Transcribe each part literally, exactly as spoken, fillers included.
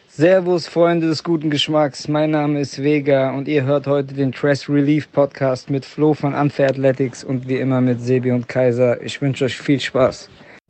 Servus, Freunde des guten Geschmacks. Mein Name ist Vega und ihr hört heute den Stress Relief Podcast mit Flo von Unfair Athletics und wie immer mit Sebi und Kaiser. Ich wünsche euch viel Spaß.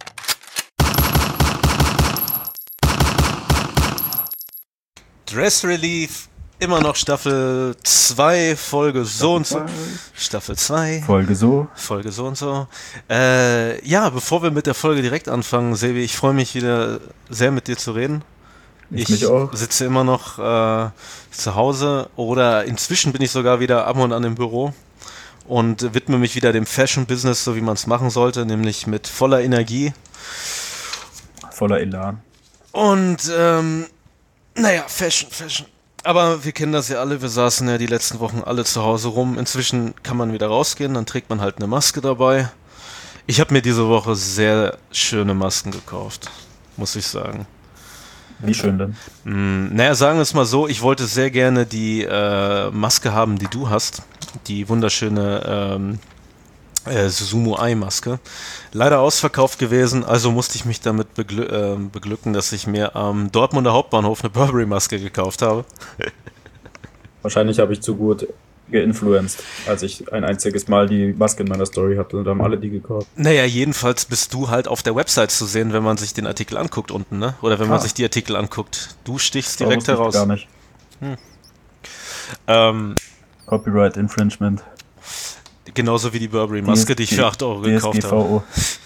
Stress Relief, immer noch Staffel zwei, Folge so und so. Staffel zwei. Folge so. Folge so und so. Äh, ja, bevor wir mit der Folge direkt anfangen, Sebi, ich freue mich wieder sehr mit dir zu reden. Ich, ich auch. sitze immer noch äh, zu Hause oder inzwischen bin ich sogar wieder ab und an im Büro und widme mich wieder dem Fashion-Business, so wie man es machen sollte, nämlich mit voller Energie. Voller Elan. Und, ähm, naja, Fashion, Fashion. Aber wir kennen das ja alle, wir saßen ja die letzten Wochen alle zu Hause rum. Inzwischen kann man wieder rausgehen, dann trägt man halt eine Maske dabei. Ich habe mir diese Woche sehr schöne Masken gekauft, muss ich sagen. Wie schön denn? Mm, naja, sagen wir es mal so, ich wollte sehr gerne die äh, Maske haben, die du hast. Die wunderschöne ähm, äh, Suzumu-Eye-Maske. Leider ausverkauft gewesen, also musste ich mich damit beglü- äh, beglücken, dass ich mir am Dortmunder Hauptbahnhof eine Burberry-Maske gekauft habe. Wahrscheinlich habe ich zu gut geinfluenced, als ich ein einziges Mal die Maske in meiner Story hatte. Da haben alle die gekauft. Naja, jedenfalls bist du halt auf der Website zu sehen, wenn man sich den Artikel anguckt unten, ne? Oder wenn man Ah. sich die Artikel anguckt. Du stichst Da direkt wusste ich heraus. Gar nicht. Hm. Ähm, Copyright Infringement. genauso wie die Burberry-Maske, die ich für acht Euro gekauft habe. D S G V O.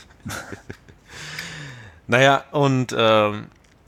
Naja, und ähm,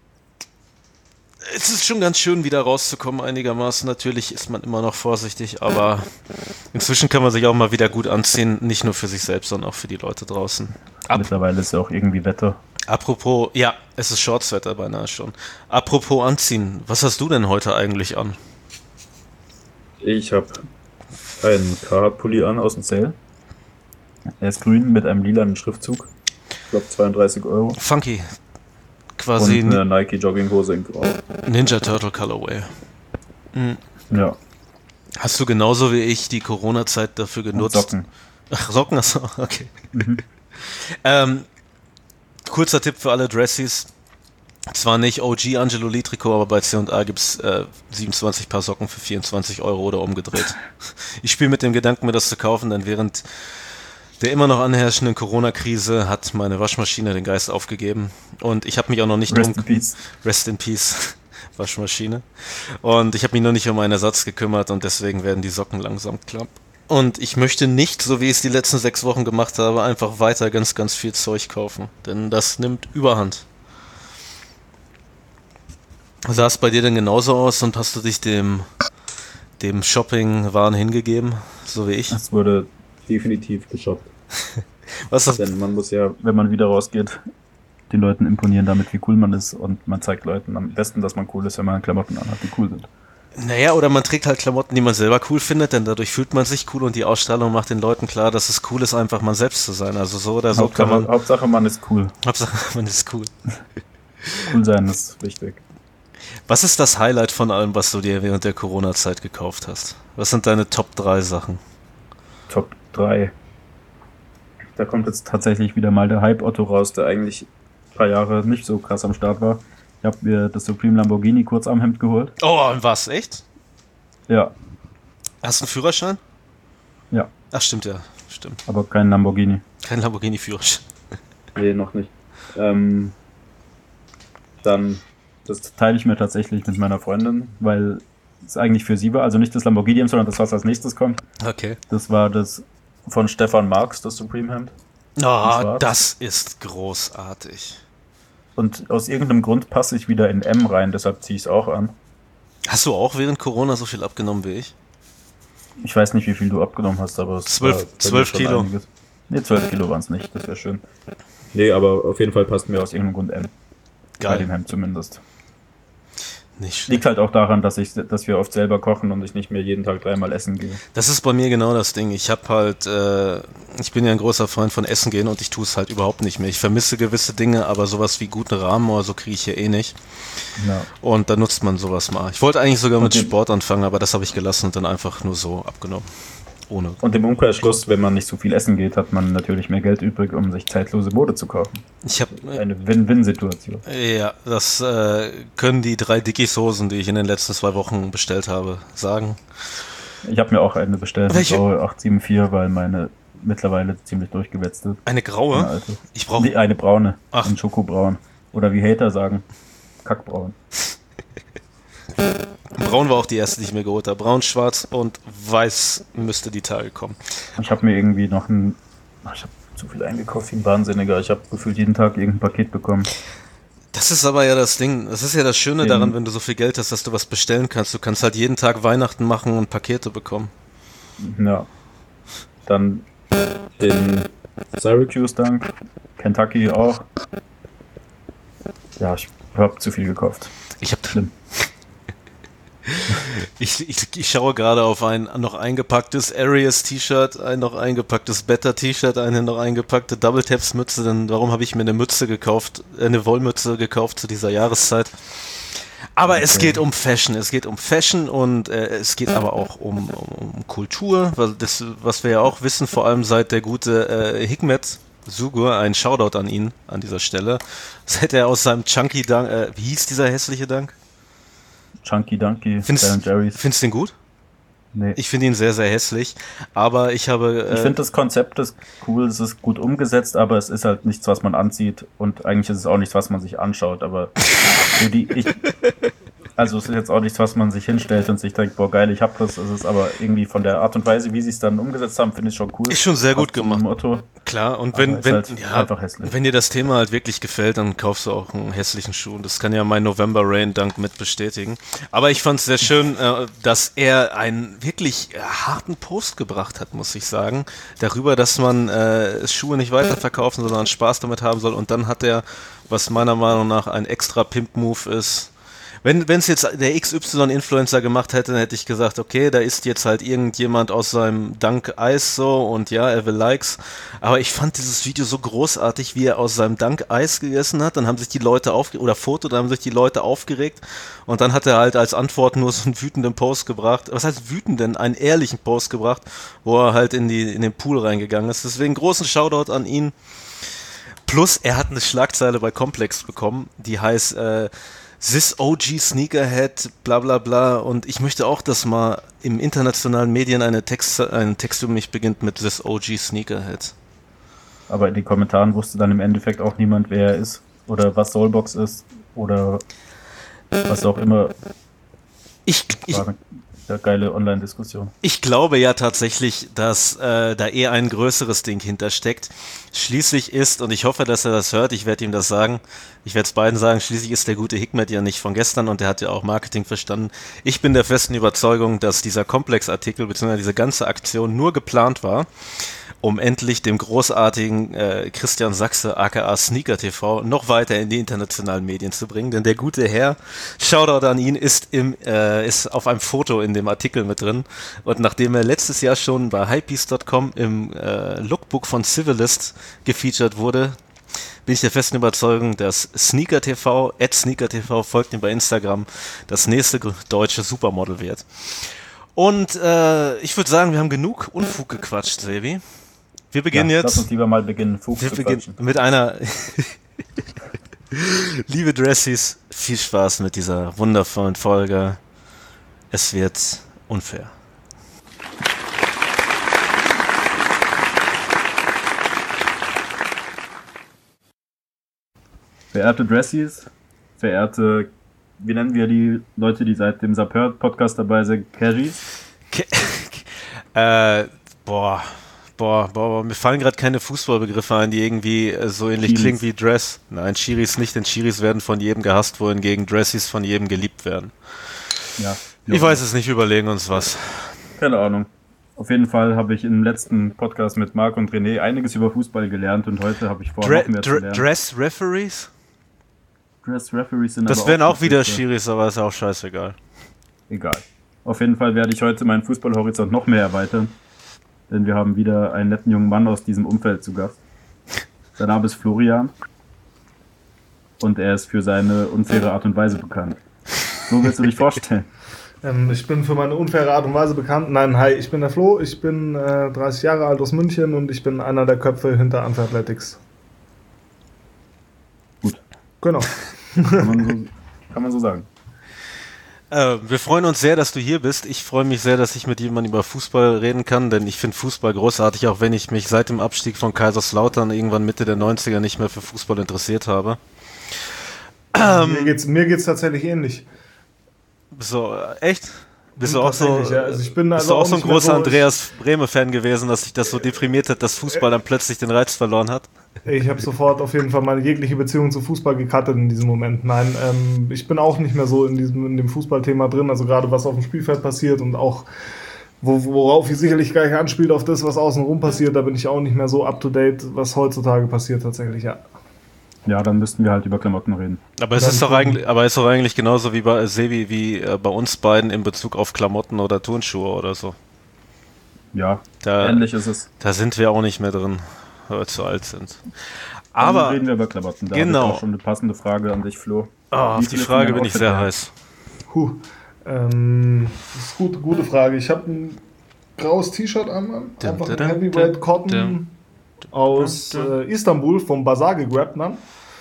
es ist schon ganz schön, wieder rauszukommen einigermaßen. Natürlich ist man immer noch vorsichtig, aber inzwischen kann man sich auch mal wieder gut anziehen. Nicht nur für sich selbst, sondern auch für die Leute draußen. Ab- Mittlerweile ist ja auch irgendwie Wetter. Apropos, ja, es ist Shortswetter beinahe schon. Apropos anziehen, was hast du denn heute eigentlich an? Ich habe einen Carhartt-Pulli an aus dem Sale. Er ist grün mit einem lilanen Schriftzug. Ich glaube zweiunddreißig Euro. Funky. Quasi Und eine Nike Jogginghose in Grau. Ninja Turtle Colorway. Mhm. Ja. Hast du genauso wie ich die Corona-Zeit dafür Und genutzt? Socken. Ach, Socken, achso, okay. Mhm. Ähm, kurzer Tipp für alle Dressies. Zwar nicht O G Angelo Lee Trikot, aber bei C und A gibt es äh, siebenundzwanzig Paar Socken für vierundzwanzig Euro oder umgedreht. Ich spiele mit dem Gedanken, mir das zu kaufen, denn während der immer noch anherrschenden Corona-Krise hat meine Waschmaschine den Geist aufgegeben. Und ich habe mich auch noch nicht Rest drum... in Peace. Rest in Peace, Waschmaschine. Und ich habe mich noch nicht um einen Ersatz gekümmert und deswegen werden die Socken langsam klapp. Und ich möchte nicht, so wie ich es die letzten sechs Wochen gemacht habe, einfach weiter ganz, ganz viel Zeug kaufen. Denn das nimmt Überhand. Sah es bei dir denn genauso aus und hast du dich dem, dem Shopping-Wahn hingegeben, so wie ich? Es wurde definitiv geshoppt. Was ist das? Denn man muss ja, wenn man wieder rausgeht, den Leuten imponieren damit, wie cool man ist. Und man zeigt Leuten am besten, dass man cool ist, wenn man Klamotten anhat, die cool sind. Naja, oder man trägt halt Klamotten, die man selber cool findet, denn dadurch fühlt man sich cool und die Ausstrahlung macht den Leuten klar, dass es cool ist, einfach man selbst zu sein. Also so oder so Hauptsache, kann man... Hauptsache, man ist cool. Hauptsache man ist cool. Cool sein ist wichtig. Was ist das Highlight von allem, was du dir während der Corona-Zeit gekauft hast? Was sind deine Top drei Sachen? Top drei. Da kommt jetzt tatsächlich wieder mal der Hype-Otto raus, der eigentlich ein paar Jahre nicht so krass am Start war. Ich habe mir das Supreme Lamborghini Kurzarmhemd geholt. Oh, und was? Echt? Ja, Hast du einen Führerschein? ja, Ach, stimmt ja. Stimmt. aber kein Lamborghini. Kein Lamborghini-Führerschein. Nee, noch nicht. Ähm, dann, das teile ich mir tatsächlich mit meiner Freundin, weil es eigentlich für sie war. Also nicht das Lamborghini, sondern das, was als nächstes kommt. Okay. Das war das von Stefan Marx, das Supreme Hemd. Oh, schwarz. das ist großartig. Und aus irgendeinem Grund passe ich wieder in M rein, deshalb ziehe ich es auch an. Hast du auch während Corona so viel abgenommen wie ich? Ich weiß nicht, wie viel du abgenommen hast, aber es Zwölf- war bei mir zwölf schon Kilo. einiges. Nee, zwölf Kilo waren es nicht, das wäre schön. Nee, aber auf jeden Fall passt mir aus irgendeinem Grund M. Bei dem Geil. Hemd zumindest. Nicht schlecht. Liegt halt auch daran, dass ich, dass wir oft selber kochen und ich nicht mehr jeden Tag dreimal essen gehe. Das ist bei mir genau das Ding. Ich habe halt, äh, ich bin ja ein großer Freund von Essen gehen und ich tue es halt überhaupt nicht mehr. Ich vermisse gewisse Dinge, aber sowas wie guten Rahmen oder so kriege ich hier eh nicht. Ja. Und da nutzt man sowas mal. Ich wollte eigentlich sogar mit Okay. Sport anfangen, aber das habe ich gelassen und dann einfach nur so abgenommen. ohne. Und im Umkehrschluss, wenn man nicht so viel essen geht, hat man natürlich mehr Geld übrig, um sich zeitlose Mode zu kaufen. Ich habe eine Win-Win-Situation. Ja, das äh, können die drei Dickies-Hosen, die ich in den letzten zwei Wochen bestellt habe, sagen. Ich habe mir auch eine bestellt, Welche? eine acht sieben vier, weil meine mittlerweile ziemlich durchgewetzt ist. Eine graue? Eine alte. Ich brauche Nee, eine braune. Ach. Ein Schokobraun. Oder wie Hater sagen, Kackbraun. Braun war auch die erste, die ich mir geholt habe. Braun, schwarz und weiß müsste die Tage kommen. Ich habe mir irgendwie noch ein... Ich habe zu viel eingekauft wie ein Wahnsinniger. Ich habe gefühlt jeden Tag irgendein Paket bekommen. Das ist aber ja das Ding. Das ist ja das Schöne Den, daran, wenn du so viel Geld hast, dass du was bestellen kannst. Du kannst halt jeden Tag Weihnachten machen und Pakete bekommen. Ja. Dann den Syracuse Dunk. Kentucky auch. Ja, ich habe zu viel gekauft. Ich habe Schlimm. Ich, ich, ich schaue gerade auf ein noch eingepacktes Arias-T-Shirt, ein noch eingepacktes Better-T-Shirt, eine noch eingepackte Double-Taps-Mütze. Denn warum habe ich mir eine Mütze gekauft, eine Wollmütze gekauft zu dieser Jahreszeit? Aber okay. Es geht um Fashion, es geht um Fashion und äh, es geht aber auch um, um, um Kultur, weil das, was wir ja auch wissen, vor allem seit der gute äh, Hikmet Sugur, ein Shoutout an ihn an dieser Stelle, seit er aus seinem Chunky Dunk, äh, wie hieß dieser hässliche Dunk? Chunky Dunky, findest, findest du den gut? Nee. Ich finde ihn sehr, sehr hässlich, aber ich habe... Äh, ich finde das Konzept ist cool, es ist gut umgesetzt, aber es ist halt nichts, was man anzieht und eigentlich ist es auch nichts, was man sich anschaut, aber die, ich, also es ist jetzt auch nichts, was man sich hinstellt und sich denkt, boah geil, ich hab das, es ist aber irgendwie von der Art und Weise, wie sie es dann umgesetzt haben, finde ich schon cool. Ist schon sehr gut gemacht. Motto. Klar, und wenn, wenn, halt ja, wenn dir das Thema halt wirklich gefällt, dann kaufst du auch einen hässlichen Schuh. Und das kann ja mein November Rain Dunk mit bestätigen. Aber ich fand es sehr schön, dass er einen wirklich harten Post gebracht hat, muss ich sagen. Darüber, dass man äh, Schuhe nicht weiterverkaufen, sondern Spaß damit haben soll. Und dann hat er, was meiner Meinung nach ein extra Pimp-Move ist, Wenn es jetzt der X Y-Influencer gemacht hätte, dann hätte ich gesagt, okay, da ist jetzt halt irgendjemand aus seinem Dunk-Eis so und ja, er will Likes. Aber ich fand dieses Video so großartig, wie er aus seinem Dunk-Eis gegessen hat. Dann haben sich die Leute aufgeregt, oder Foto, dann haben sich die Leute aufgeregt. Und dann hat er halt als Antwort nur so einen wütenden Post gebracht. Was heißt wütenden? Einen ehrlichen Post gebracht, wo er halt in, die, in den Pool reingegangen ist. Deswegen großen Shoutout an ihn. Plus, er hat eine Schlagzeile bei Complex bekommen, die heißt, äh, This O G Sneakerhead, bla bla bla, und ich möchte auch, dass mal im internationalen Medien eine Text, ein Text über mich beginnt mit This O G Sneakerhead. Aber in den Kommentaren wusste dann im Endeffekt auch niemand, wer er ist oder was Soulbox ist oder was auch immer. Ich, ich, war eine geile Online-Diskussion. Ich glaube ja tatsächlich, dass äh, da eher ein größeres Ding hintersteckt. Schließlich ist, und ich hoffe, dass er das hört, ich werde ihm das sagen, ich werde es beiden sagen, schließlich ist der gute Hikmet ja nicht von gestern und der hat ja auch Marketing verstanden. Ich bin der festen Überzeugung, dass dieser Komplex-Artikel bzw. diese ganze Aktion nur geplant war, um endlich dem großartigen äh, Christian Sachse aka Sneaker T V noch weiter in die internationalen Medien zu bringen, denn der gute Herr, Shoutout an ihn, ist, im, äh, ist auf einem Foto in dem Artikel mit drin und nachdem er letztes Jahr schon bei Hypebeast Punkt com im äh, Lookbook von Civilist gefeatured wurde, bin ich der festen Überzeugung, dass Sneaker T V, at Sneaker T V, folgt ihm bei Instagram, das nächste deutsche Supermodel wird. Und äh, ich würde sagen, wir haben genug Unfug gequatscht, Sebi. Wir beginnen ja, jetzt. Lass uns lieber mal beginnen, Fug wir zu beginnen quatschen. Mit einer. Liebe Dressies, viel Spaß mit dieser wundervollen Folge. Es wird unfair. Verehrte Dressies, verehrte, wie nennen wir die Leute, die seit dem Sapeur-Podcast dabei sind, Cashies? Ke- äh, boah. Boah, boah, mir fallen gerade keine Fußballbegriffe ein, die irgendwie so ähnlich Chiris. klingen wie Dress. Nein, Chiris nicht, denn Chiris werden von jedem gehasst, wohingegen Dressies von jedem geliebt werden. Ja. Ich weiß es nicht, überlegen uns was. Keine Ahnung. Auf jeden Fall habe ich im letzten Podcast mit Marc und René einiges über Fußball gelernt und heute habe ich vor, Dre- noch mehr Dre- zu lernen. Dress Referees? Dress Referees sind Das aber wären auch, auch wieder Geschwister. Chiris, aber ist auch scheißegal. Egal. Auf jeden Fall werde ich heute meinen Fußballhorizont noch mehr erweitern. Denn wir haben wieder einen netten jungen Mann aus diesem Umfeld zu Gast. Sein Name ist Florian. Und er ist für seine unfaire Art und Weise bekannt. So willst du dich vorstellen? Ähm, ich bin für meine unfaire Art und Weise bekannt. Nein, hi, ich bin der Flo, ich bin äh, dreißig Jahre alt aus München und ich bin einer der Köpfe hinter Unfair Athletics. Gut. Genau. Kann man so, kann man so sagen. Äh, wir freuen uns sehr, dass du hier bist. Ich freue mich sehr, dass ich mit jemandem über Fußball reden kann, denn ich finde Fußball großartig, auch wenn ich mich seit dem Abstieg von Kaiserslautern irgendwann Mitte der neunziger nicht mehr für Fußball interessiert habe. Ähm, mir geht's, mir geht's tatsächlich ähnlich. So, echt? Bist du auch so, ja. Also ich bin also bist du auch, auch so ein großer so, Andreas Brehme-Fan gewesen, dass sich das so deprimiert hat, dass Fußball dann plötzlich den Reiz verloren hat? Ich habe sofort auf jeden Fall meine jegliche Beziehung zu Fußball gecuttet in diesem Moment. Nein, ähm, ich bin auch nicht mehr so in diesem in dem Fußballthema drin, also gerade was auf dem Spielfeld passiert und auch wo, worauf ich sicherlich gleich anspielt, auf das, was außenrum passiert, da bin ich auch nicht mehr so up to date, was heutzutage passiert tatsächlich, ja. Ja, dann müssten wir halt über Klamotten reden. Aber es ist doch eigentlich, aber es ist doch eigentlich genauso wie bei Sebi, wie äh, bei uns beiden in Bezug auf Klamotten oder Turnschuhe oder so. Ja, da, ähnlich ist es. Da sind wir auch nicht mehr drin, weil wir zu alt sind. Aber dann reden wir über Klamotten. Da genau. habe ich auch schon eine passende Frage an dich, Flo. Oh, auf die Frage bin ich sehr heiß. Puh, ähm, das ist eine gute, gute Frage. Ich habe ein graues T-Shirt an, Mann. Einfach ein Heavyweight Cotton aus äh, Istanbul vom Bazaar gegrabt, Mann.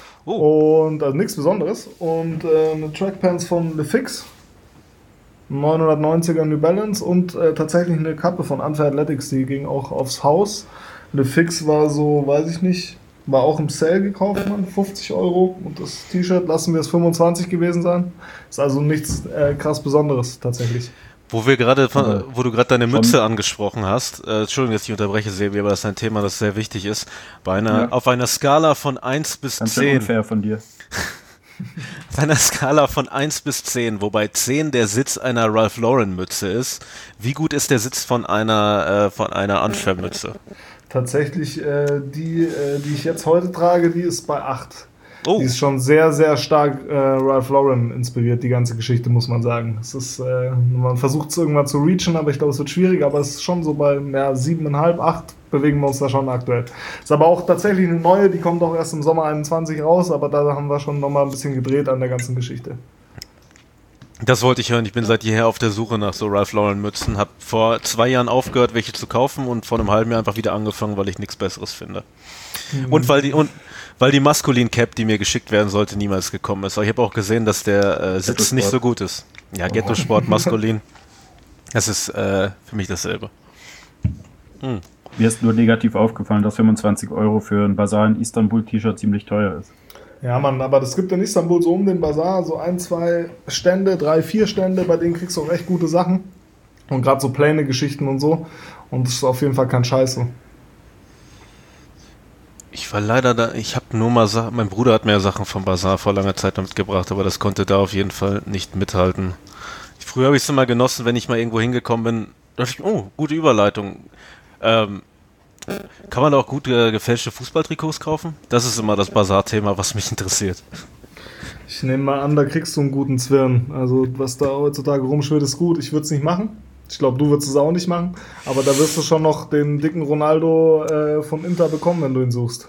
Oh. Und also nichts Besonderes. Und äh, eine Trackpants von Le Fix, neunhundertneunziger New Balance und äh, tatsächlich eine Kappe von Unfair Athletics, die ging auch aufs Haus. Le Fix war so, weiß ich nicht, war auch im Sale gekauft, Mann, fünfzig Euro. Und das T-Shirt, lassen wir es fünfundzwanzig gewesen sein. Ist also nichts äh, krass Besonderes tatsächlich. Wo wir gerade, wo du gerade deine Mütze angesprochen hast, äh, Entschuldigung, dass ich unterbreche, Sebi, aber das ist ein Thema, das sehr wichtig ist. Bei einer, ja. Auf einer Skala von eins bis Ganz zehn. Unfair von dir. Auf einer Skala von eins bis zehn, wobei zehn der Sitz einer Ralph Lauren Mütze ist. Wie gut ist der Sitz von einer, äh, von einer Unfair Mütze? Tatsächlich, äh, die, äh, die ich jetzt heute trage, die ist bei acht. Oh. Die ist schon sehr, sehr stark äh, Ralph Lauren inspiriert, die ganze Geschichte, muss man sagen. Es ist, äh, man versucht es irgendwann zu reachen, aber ich glaube, es wird schwierig, aber es ist schon so bei ja, sieben Komma fünf, acht bewegen wir uns da schon aktuell. Ist aber auch tatsächlich eine neue, die kommt auch erst im Sommer einundzwanzig raus, aber da haben wir schon nochmal ein bisschen gedreht an der ganzen Geschichte. Das wollte ich hören. Ich bin seit jeher auf der Suche nach so Ralph Lauren Mützen. Hab vor zwei Jahren aufgehört, welche zu kaufen und vor einem halben Jahr einfach wieder angefangen, weil ich nichts Besseres finde. Mhm. Und weil die und weil die Maskulin Cap, die mir geschickt werden sollte, niemals gekommen ist. Aber ich habe auch gesehen, dass der äh, Sitz nicht so gut ist. Ja, Ghetto Sport, Maskulin. Das ist äh, für mich dasselbe. Hm. Mir ist nur negativ aufgefallen, dass fünfundzwanzig Euro für ein Bazaar in Istanbul T-Shirt ziemlich teuer ist. Ja, Mann, aber es gibt in Istanbul so um den Bazaar so ein, zwei Stände, drei, vier Stände, bei denen kriegst du auch echt gute Sachen. Und gerade so Pläne, Geschichten und so. Und das ist auf jeden Fall kein Scheiße. Ich war leider da, ich habe nur mal Sachen, mein Bruder hat mir Sachen vom Bazaar vor langer Zeit mitgebracht, aber das konnte da auf jeden Fall nicht mithalten. Früher habe ich es immer genossen, wenn ich mal irgendwo hingekommen bin, dachte ich, oh, gute Überleitung. Ähm, kann man da auch gut äh, gefälschte Fußballtrikots kaufen? Das ist immer das Bazaar-Thema, was mich interessiert. Ich nehme mal an, da kriegst du einen guten Zwirn. Also was da heutzutage rumschwirrt, ist gut. Ich würde es nicht machen. Ich glaube, du würdest es auch nicht machen, aber da wirst du schon noch den dicken Ronaldo äh, von Inter bekommen, wenn du ihn suchst.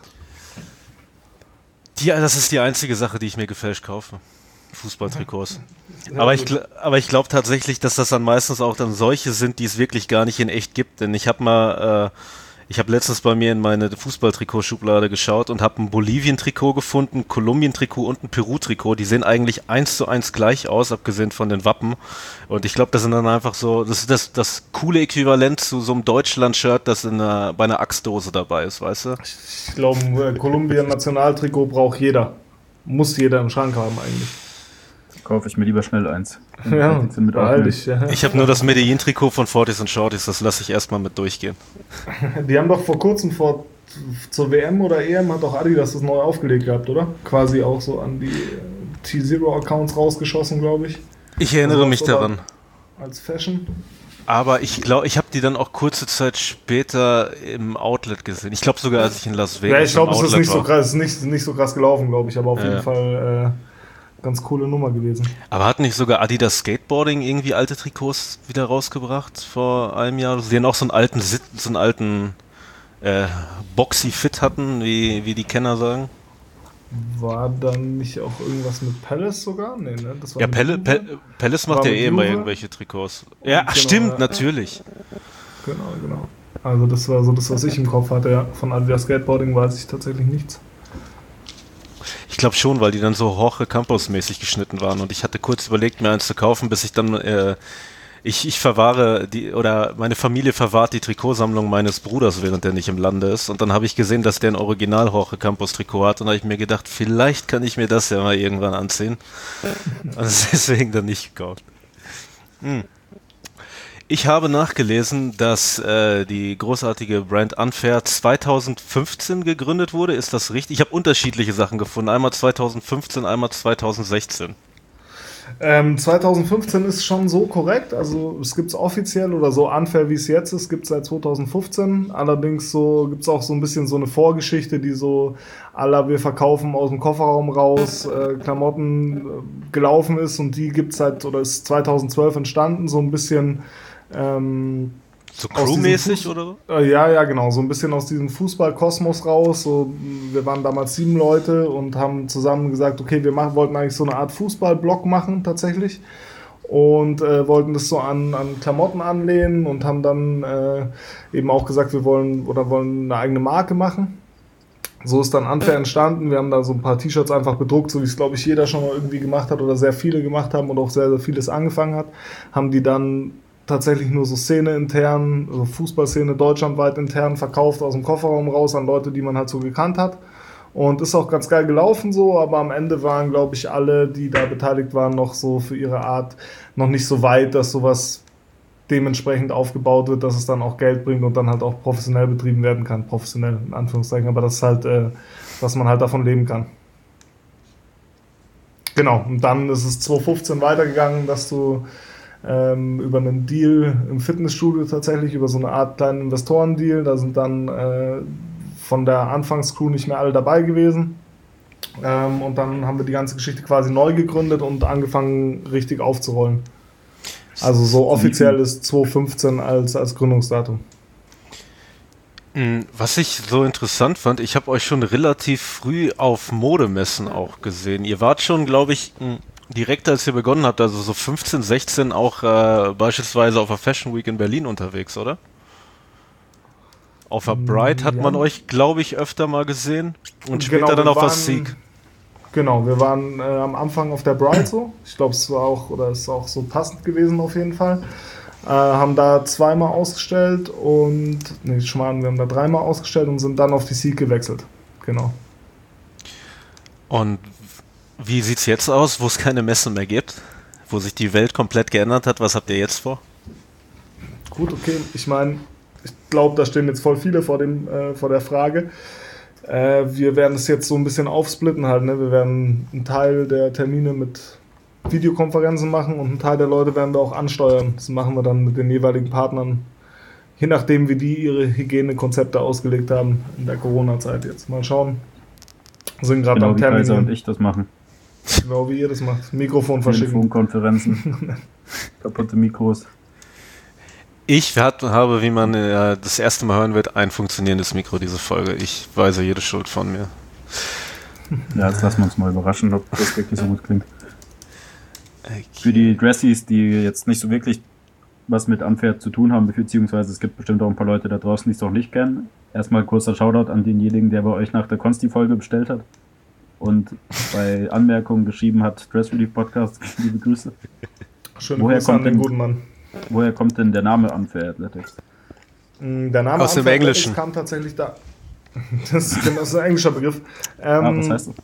Ja, das ist die einzige Sache, die ich mir gefälscht kaufe. Fußballtrikots. Aber ich, aber ich glaube tatsächlich, dass das dann meistens auch dann solche sind, die es wirklich gar nicht in echt gibt. Denn ich habe mal, äh, ich habe letztens bei mir in meine Fußballtrikotschublade geschaut und habe ein Bolivien-Trikot gefunden, ein Kolumbien-Trikot und ein Peru-Trikot. Die sehen eigentlich eins zu eins gleich aus, abgesehen von den Wappen. Und ich glaube, das sind dann einfach so, das ist das, das coole Äquivalent zu so einem Deutschland-Shirt, das in einer, bei einer Axtdose dabei ist, weißt du? Ich glaube, ein Kolumbien-Nationaltrikot braucht jeder. Muss jeder im Schrank haben eigentlich. Kaufe ich mir lieber schnell eins. Ja, mit ich, ja. ich habe nur das Medellin-Trikot von Fortis und Shorties, das lasse ich erstmal mit durchgehen. Die haben doch vor kurzem vor, zur W M oder E M hat doch Adidas das neu aufgelegt gehabt, oder? Quasi auch so an die T Zero Accounts rausgeschossen, glaube ich. Ich erinnere also mich daran. Als Fashion. Aber ich glaube, ich habe die dann auch kurze Zeit später im Outlet gesehen. Ich glaube sogar, als ich in Las Vegas Ja, ich glaube, es ist nicht war. so krass, ist nicht, nicht so krass gelaufen, glaube ich, aber auf ja. jeden Fall äh, ganz coole Nummer gewesen. Aber hat nicht sogar Adidas Skateboarding irgendwie alte Trikots wieder rausgebracht vor einem Jahr? Die dann auch so einen alten, so einen alten äh, Boxy Fit hatten, wie, wie die Kenner sagen? War dann nicht auch irgendwas mit Palace sogar? Nee, ne? Das war Ja, mit Pelle, Juve. Pe- Palace macht War ja mit eh immer Juve. irgendwelche Trikots. Ja, ach, Genau, stimmt, ja. natürlich. Genau, genau. Also das war so das, was ich im Kopf hatte. Ja. Von Adidas Skateboarding weiß ich tatsächlich nichts. Ich glaube schon, weil die dann so Jorge Campos-mäßig geschnitten waren und ich hatte kurz überlegt, mir eins zu kaufen, bis ich dann, äh, ich, ich verwahre die, oder meine Familie verwahrt die Trikotsammlung meines Bruders, während der nicht im Lande ist, und dann habe ich gesehen, dass der ein Original Jorge Campos-Trikot hat und da habe ich mir gedacht, vielleicht kann ich mir das ja mal irgendwann anziehen. Und deswegen dann nicht gekauft. Hm. Ich habe nachgelesen, dass äh, die großartige Brand Unfair zweitausendfünfzehn gegründet wurde. Ist das richtig? Ich habe unterschiedliche Sachen gefunden. Einmal zweitausendfünfzehn, einmal zweitausendsechzehn. Ähm, zweitausendfünfzehn ist schon so korrekt. Also es gibt es offiziell oder so unfair wie es jetzt ist, gibt es seit zweitausendfünfzehn. Allerdings so gibt es auch so ein bisschen so eine Vorgeschichte, die so à la wir verkaufen aus dem Kofferraum raus äh, Klamotten äh, gelaufen ist, und die gibt es seit, oder ist zweitausendzwölf entstanden, so ein bisschen ähm, So aus diesem crewmäßig Fuß- oder so? Äh, Ja, ja, genau. So ein bisschen aus diesem Fußballkosmos raus. So, wir waren damals sieben Leute und haben zusammen gesagt, okay, wir machen, wollten eigentlich so eine Art Fußballblock machen tatsächlich. Und äh, wollten das so an, an Klamotten anlehnen und haben dann äh, eben auch gesagt, wir wollen oder wollen eine eigene Marke machen. So ist dann Unfair entstanden. Wir haben da so ein paar T-Shirts einfach bedruckt, so wie es, glaube ich, jeder schon mal irgendwie gemacht hat oder sehr viele gemacht haben und auch sehr, sehr vieles angefangen hat. Haben die dann tatsächlich nur so Szene intern, also Fußballszene deutschlandweit intern verkauft aus dem Kofferraum raus an Leute, die man halt so gekannt hat. Und ist auch ganz geil gelaufen so, aber am Ende waren, glaube ich, alle, die da beteiligt waren, noch so für ihre Art noch nicht so weit, dass sowas dementsprechend aufgebaut wird, dass es dann auch Geld bringt und dann halt auch professionell betrieben werden kann. Professionell in Anführungszeichen, aber das ist halt, äh, dass man halt davon leben kann. Genau, und dann ist es zweitausendfünfzehn weitergegangen, dass du ähm, über einen Deal im Fitnessstudio tatsächlich, über so eine Art kleinen Investorendeal, da sind dann äh, von der Anfangscrew nicht mehr alle dabei gewesen. Ähm, und dann haben wir die ganze Geschichte quasi neu gegründet und angefangen richtig aufzurollen. Also so offiziell ist zweitausendfünfzehn als, als Gründungsdatum. Was ich so interessant fand, ich habe euch schon relativ früh auf Modemessen auch gesehen. Ihr wart schon, glaube ich, direkt als ihr begonnen habt, also so fünfzehn, sechzehn auch äh, beispielsweise auf der Fashion Week in Berlin unterwegs, oder? Auf der Bright hat ja. man euch, glaube ich, öfter mal gesehen und später Genau, dann wir auf der waren- Seek. Genau, wir waren äh, am Anfang auf der Bright so. Ich glaube, es war auch, oder ist auch so passend gewesen auf jeden Fall. Äh, haben da zweimal ausgestellt und, nee, Schmarrn, wir haben da dreimal ausgestellt und sind dann auf die Seek gewechselt. Genau. Und wie sieht's jetzt aus, wo es keine Messen mehr gibt? Wo sich die Welt komplett geändert hat? Was habt ihr jetzt vor? Gut, okay. Ich meine, ich glaube, da stehen jetzt voll viele vor, dem, äh, vor der Frage. Äh, wir werden es jetzt so ein bisschen aufsplitten halt. Ne? Wir werden einen Teil der Termine mit Videokonferenzen machen und einen Teil der Leute werden wir auch ansteuern. Das machen wir dann mit den jeweiligen Partnern, je nachdem, wie die ihre Hygienekonzepte ausgelegt haben in der Corona-Zeit jetzt. Mal schauen. Sind gerade Genau am wie Kaiser und Termin. ich das machen. Genau wie ihr das macht. Mikrofon verschicken. Telefonkonferenzen, kaputte Mikros. Ich hat, habe, wie man äh, das erste Mal hören wird, ein funktionierendes Mikro, diese Folge. Ich weise jede Schuld von mir. Ja, jetzt lassen wir uns mal überraschen, ob das wirklich so gut klingt. Okay. Für die Dressies, die jetzt nicht so wirklich was mit Unfair zu tun haben, beziehungsweise es gibt bestimmt auch ein paar Leute da draußen, die es auch nicht kennen. Erstmal kurzer Shoutout an denjenigen, der bei euch nach der Consti-Folge bestellt hat und bei Anmerkungen geschrieben hat, Dress Relief Podcast, liebe Grüße. Schöne Woher Grüße an kommt den denn- guten Mann. Woher kommt denn der Name Unfair Athletics? Mm, Der Name Aus dem Unfair Englischen. Athletics kam tatsächlich da. Das ist, das ist ein englischer Begriff. Ähm, Ah, was heißt das?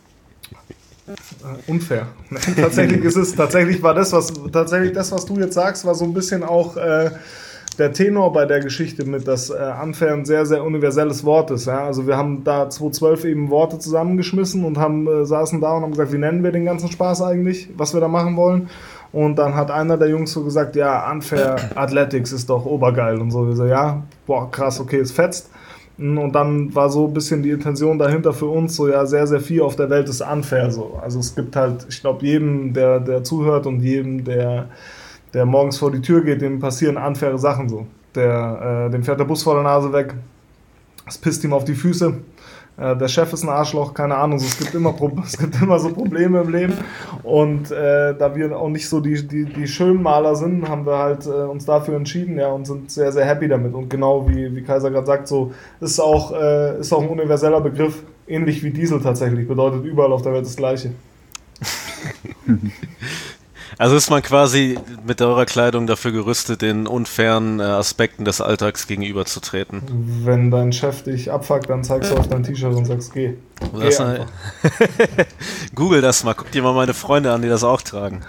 Unfair. tatsächlich ist es, tatsächlich war das, was tatsächlich das, was du jetzt sagst, war so ein bisschen auch äh, der Tenor bei der Geschichte mit, dass äh, Unfair ein sehr, sehr universelles Wort ist. Ja? Also wir haben da zweitausendzwölf eben Worte zusammengeschmissen und haben äh, saßen da und haben gesagt, wie nennen wir den ganzen Spaß eigentlich, was wir da machen wollen. Und dann hat einer der Jungs so gesagt, ja, Unfair Athletics ist doch obergeil und so. Wir so, ja, boah, krass, okay, es fetzt. Und dann war so ein bisschen die Intention dahinter für uns, so ja, sehr, sehr viel auf der Welt ist unfair so. Also es gibt halt, ich glaube, jedem, der, der zuhört und jedem, der, der morgens vor die Tür geht, dem passieren unfaire Sachen so. Der, äh, dem fährt der Bus vor der Nase weg, es pisst ihm auf die Füße, äh, der Chef ist ein Arschloch, keine Ahnung, so, es, gibt immer Pro- es gibt immer so Probleme im Leben und äh, da wir auch nicht so die, die, die Schönmaler sind, haben wir halt äh, uns dafür entschieden, ja, und sind sehr, sehr happy damit und genau wie, wie Kaiser gerade sagt, so ist auch, äh, ist auch ein universeller Begriff, ähnlich wie Diesel tatsächlich, bedeutet überall auf der Welt das Gleiche. Also ist man quasi mit eurer Kleidung dafür gerüstet, den unfairen äh, Aspekten des Alltags gegenüberzutreten. Wenn dein Chef dich abfuckt, dann zeigst du auf dein T-Shirt und sagst, geh. geh Das mal, Google das mal, guck dir mal meine Freunde an, die das auch tragen.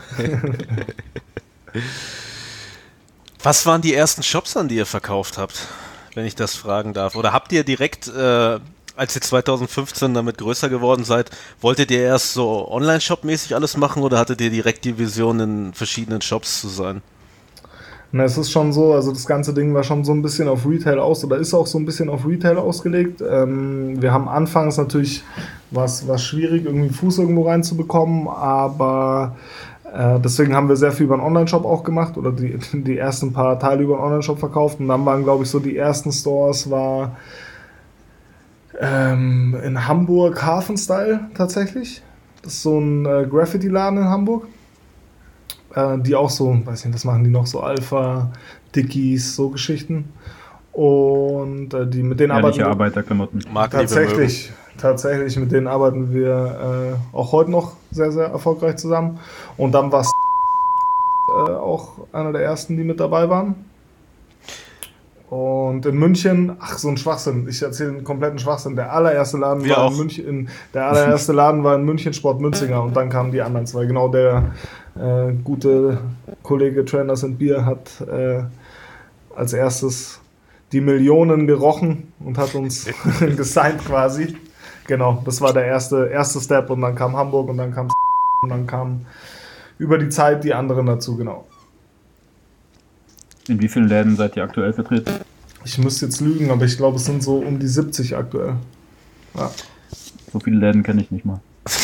Was waren die ersten Shops, an die ihr verkauft habt, wenn ich das fragen darf? Oder habt ihr direkt, äh, als ihr zwanzig fünfzehn damit größer geworden seid, wolltet ihr erst so Online-Shop-mäßig alles machen oder hattet ihr direkt die Vision, in verschiedenen Shops zu sein? Na, es ist schon so, also das ganze Ding war schon so ein bisschen auf Retail aus, oder ist auch so ein bisschen auf Retail ausgelegt. Ähm, wir haben anfangs natürlich, was was schwierig, irgendwie Fuß irgendwo reinzubekommen, aber äh, deswegen haben wir sehr viel über einen Online-Shop auch gemacht oder die, die ersten paar Teile über einen Online-Shop verkauft und dann waren, glaube ich, so die ersten Stores war ähm, in Hamburg Hafenstyle tatsächlich. Das ist so ein äh, Graffiti-Laden in Hamburg. Äh, die auch so, weiß nicht, was machen die noch, so Alpha, Dickies, so Geschichten. Und äh, die mit denen Ehrliche arbeiten Arbeiterklamotten. tatsächlich, tatsächlich, mit denen arbeiten wir äh, auch heute noch sehr, sehr erfolgreich zusammen. Und dann war äh, auch einer der ersten, die mit dabei waren. Und in München, ach, so ein Schwachsinn, ich erzähle einen kompletten Schwachsinn. Der allererste Laden Wir war auch. in München, in, der allererste Laden war in München Sport Münzinger und dann kamen die anderen zwei. Genau, der äh, gute Kollege Trainers and Beer hat äh, als erstes die Millionen gerochen und hat uns gesigned quasi. Genau, das war der erste, erste Step und dann kam Hamburg und dann kam und dann kam über die Zeit die anderen dazu, genau. In wie vielen Läden seid ihr aktuell vertreten? Ich müsste jetzt lügen, aber ich glaube, es sind so um die siebzig aktuell. Ja. So viele Läden kenne ich nicht mal.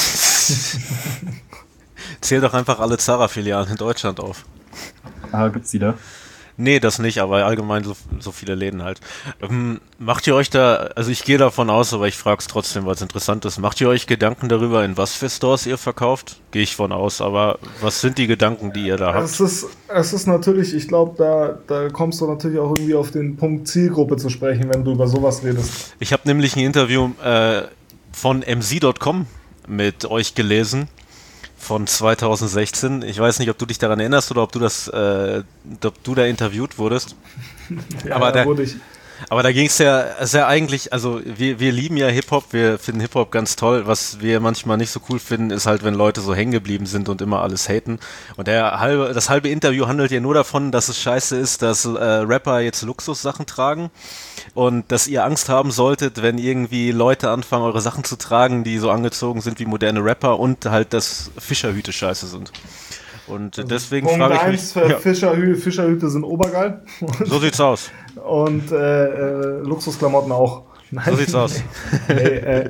Zähl doch einfach alle Zara-Filialen in Deutschland auf. Ah, gibt's die da? Nee, das nicht, aber allgemein so, so viele Läden halt. Ähm, macht ihr euch da, also ich gehe davon aus, aber ich frage es trotzdem, weil es interessant ist, macht ihr euch Gedanken darüber, in was für Stores ihr verkauft? Gehe ich von aus, aber was sind die Gedanken, die ihr da habt? Es ist, es ist natürlich, ich glaube, da, da kommst du natürlich auch irgendwie auf den Punkt Zielgruppe zu sprechen, wenn du über sowas redest. Ich habe nämlich ein Interview äh, von M Z Punkt com mit euch gelesen. Von zwanzig sechzehn. Ich weiß nicht, ob du dich daran erinnerst oder ob du das, äh, ob du da interviewt wurdest. Ja, aber, da da, wurde ich. aber da ging es ja sehr eigentlich, also wir, wir lieben ja Hip-Hop, wir finden Hip-Hop ganz toll. Was wir manchmal nicht so cool finden, ist halt, wenn Leute so hängen geblieben sind und immer alles haten. Und der halbe, das halbe Interview handelt ja nur davon, dass es scheiße ist, dass äh, Rapper jetzt Luxussachen tragen. Und dass ihr Angst haben solltet, wenn irgendwie Leute anfangen, eure Sachen zu tragen, die so angezogen sind wie moderne Rapper und halt, dass Fischerhüte scheiße sind. Und also deswegen Punkt frage ich eins, mich... Ja. Fischerhü Fischerhüte sind obergeil. So sieht's aus. Und äh, äh, Luxusklamotten auch. Nein. So sieht's aus. nee, äh,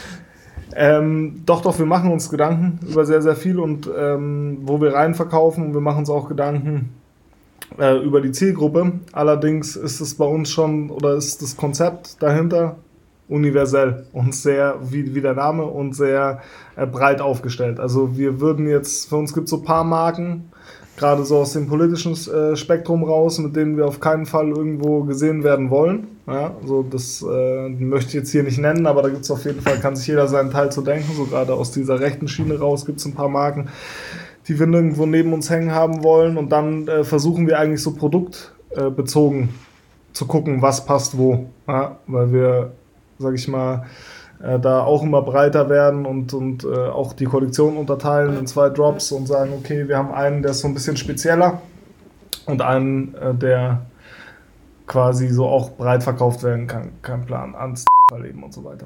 ähm, doch, doch, wir machen uns Gedanken über sehr, sehr viel und ähm, wo wir rein verkaufen. Wir machen uns auch Gedanken äh, über die Zielgruppe. Allerdings ist es bei uns schon, oder ist das Konzept dahinter universell und sehr, wie, wie der Name, und sehr äh, breit aufgestellt. Also wir würden jetzt, für uns gibt es so ein paar Marken, gerade so aus dem politischen äh, Spektrum raus, mit denen wir auf keinen Fall irgendwo gesehen werden wollen. Ja, so das äh, möchte ich jetzt hier nicht nennen, aber da gibt es auf jeden Fall, kann sich jeder seinen Teil zu denken, so gerade aus dieser rechten Schiene raus gibt es ein paar Marken, die wir nirgendwo neben uns hängen haben wollen, und dann äh, versuchen wir eigentlich so produktbezogen äh, zu gucken, was passt wo, ja, weil wir, sag ich mal, äh, da auch immer breiter werden und, und äh, auch die Kollektion unterteilen in zwei Drops und sagen, okay, wir haben einen, der ist so ein bisschen spezieller und einen, äh, der quasi so auch breit verkauft werden kann, kein Plan, ans Verleben und so weiter.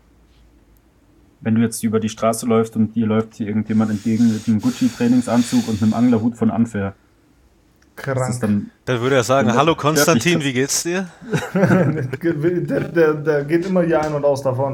Wenn du jetzt über die Straße läufst und dir läuft hier irgendjemand entgegen mit einem Gucci-Trainingsanzug und einem Anglerhut von Unfair. Krank. Dann, dann würde er sagen, dann hallo Konstantin, wie geht's dir? der, der, der geht immer hier ein und aus davon.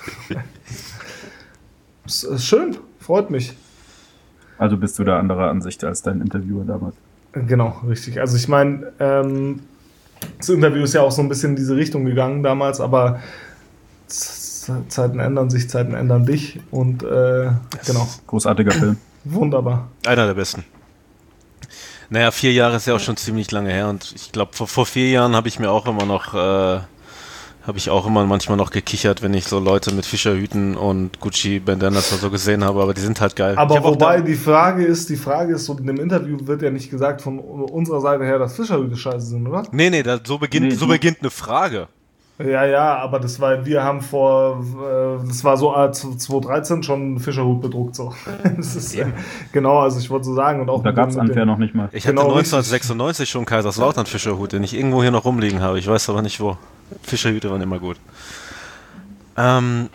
Ist schön, freut mich. Also bist du da anderer Ansicht als dein Interviewer damals? Genau, richtig. Also ich meine, ähm, das Interview ist ja auch so ein bisschen in diese Richtung gegangen damals, aber Zeiten ändern sich, Zeiten ändern dich und äh, genau. Großartiger Film. Wunderbar. Einer der besten. Naja, vier Jahre ist ja auch schon ziemlich lange her und ich glaube, vor, vor vier Jahren habe ich mir auch immer noch, äh, habe ich auch immer manchmal noch gekichert, wenn ich so Leute mit Fischerhüten und Gucci-Bandanas oder so gesehen habe, aber die sind halt geil. Aber wobei die Frage ist, die Frage ist, so in dem Interview wird ja nicht gesagt von unserer Seite her, dass Fischerhüte scheiße sind, oder? Nee, nee, da, so, beginnt, Nee, so du- beginnt eine Frage. Ja, ja, aber das war, wir haben vor, äh, das war so als zwanzig dreizehn schon einen Fischerhut bedruckt, so. Das ist, äh, genau, also ich wollte so sagen und auch Da mit gab es dem- mit Unfair dem- noch nicht mal. Ich hatte Genau, neunzehnhundertsechsundneunzig schon Kaiserslautern Fischerhut, den ich irgendwo hier noch rumliegen habe. Ich weiß aber nicht wo. Fischerhüte waren immer gut. Ähm,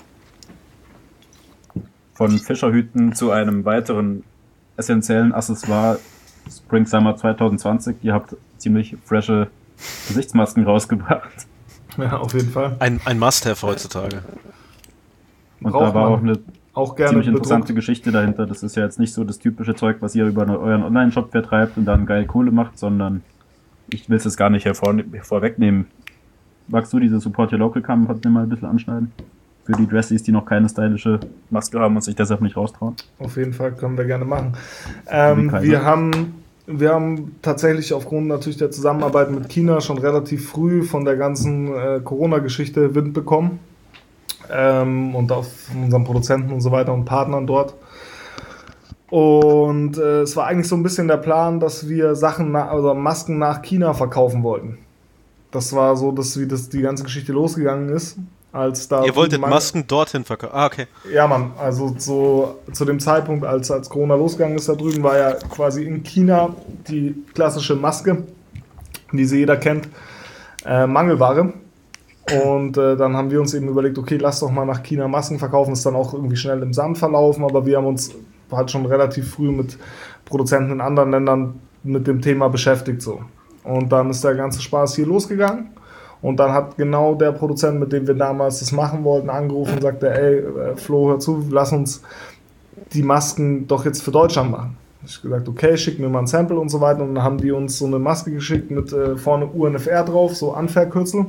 Von Fischerhüten zu einem weiteren essentiellen Accessoire Spring Summer zwanzig zwanzig. Ihr habt ziemlich frische Gesichtsmasken rausgebracht. Ja, auf jeden Fall. ein, ein Must-Have heutzutage. Und Braucht da war man. auch eine Auch gerne ziemlich interessante bedruckt. Geschichte dahinter. Das ist ja jetzt nicht so das typische Zeug, was ihr über euren Online-Shop vertreibt und dann geil Kohle macht, sondern ich will es jetzt gar nicht hervor, vorwegnehmen. Magst du diese Support Your Local Kampagne mal ein bisschen anschneiden? Für die Dressies, die noch keine stylische Maske haben und sich deshalb nicht raustrauen. Auf jeden Fall können wir gerne machen. Wie Ähm, Kaiser. wir haben wir haben tatsächlich aufgrund natürlich der Zusammenarbeit mit China schon relativ früh von der ganzen äh, Corona-Geschichte Wind bekommen. Ähm, und auf unseren Produzenten und so weiter und Partnern dort. Und äh, es war eigentlich so ein bisschen der Plan, dass wir Sachen, na, also Masken nach China verkaufen wollten. Das war so, dass wie das die ganze Geschichte losgegangen ist, als da Ihr wolltet Mangel- Masken dorthin verkaufen. Ah, okay. Ja, Mann, also so zu dem Zeitpunkt, als, als Corona losgegangen ist, da drüben war ja quasi in China die klassische Maske, wie sie jeder kennt, äh, Mangelware. Und äh, dann haben wir uns eben überlegt, okay, lass doch mal nach China Masken verkaufen, ist dann auch irgendwie schnell im Sand verlaufen, aber wir haben uns halt schon relativ früh mit Produzenten in anderen Ländern mit dem Thema beschäftigt. So. Und dann ist der ganze Spaß hier losgegangen. Und dann hat genau der Produzent, mit dem wir damals das machen wollten, angerufen und sagte, ey, äh, Flo, hör zu, lass uns die Masken doch jetzt für Deutschland machen. Ich habe gesagt, okay, schick mir mal ein Sample und so weiter. Und dann haben die uns so eine Maske geschickt mit äh, vorne U N F R drauf, so Unfair-Kürzel.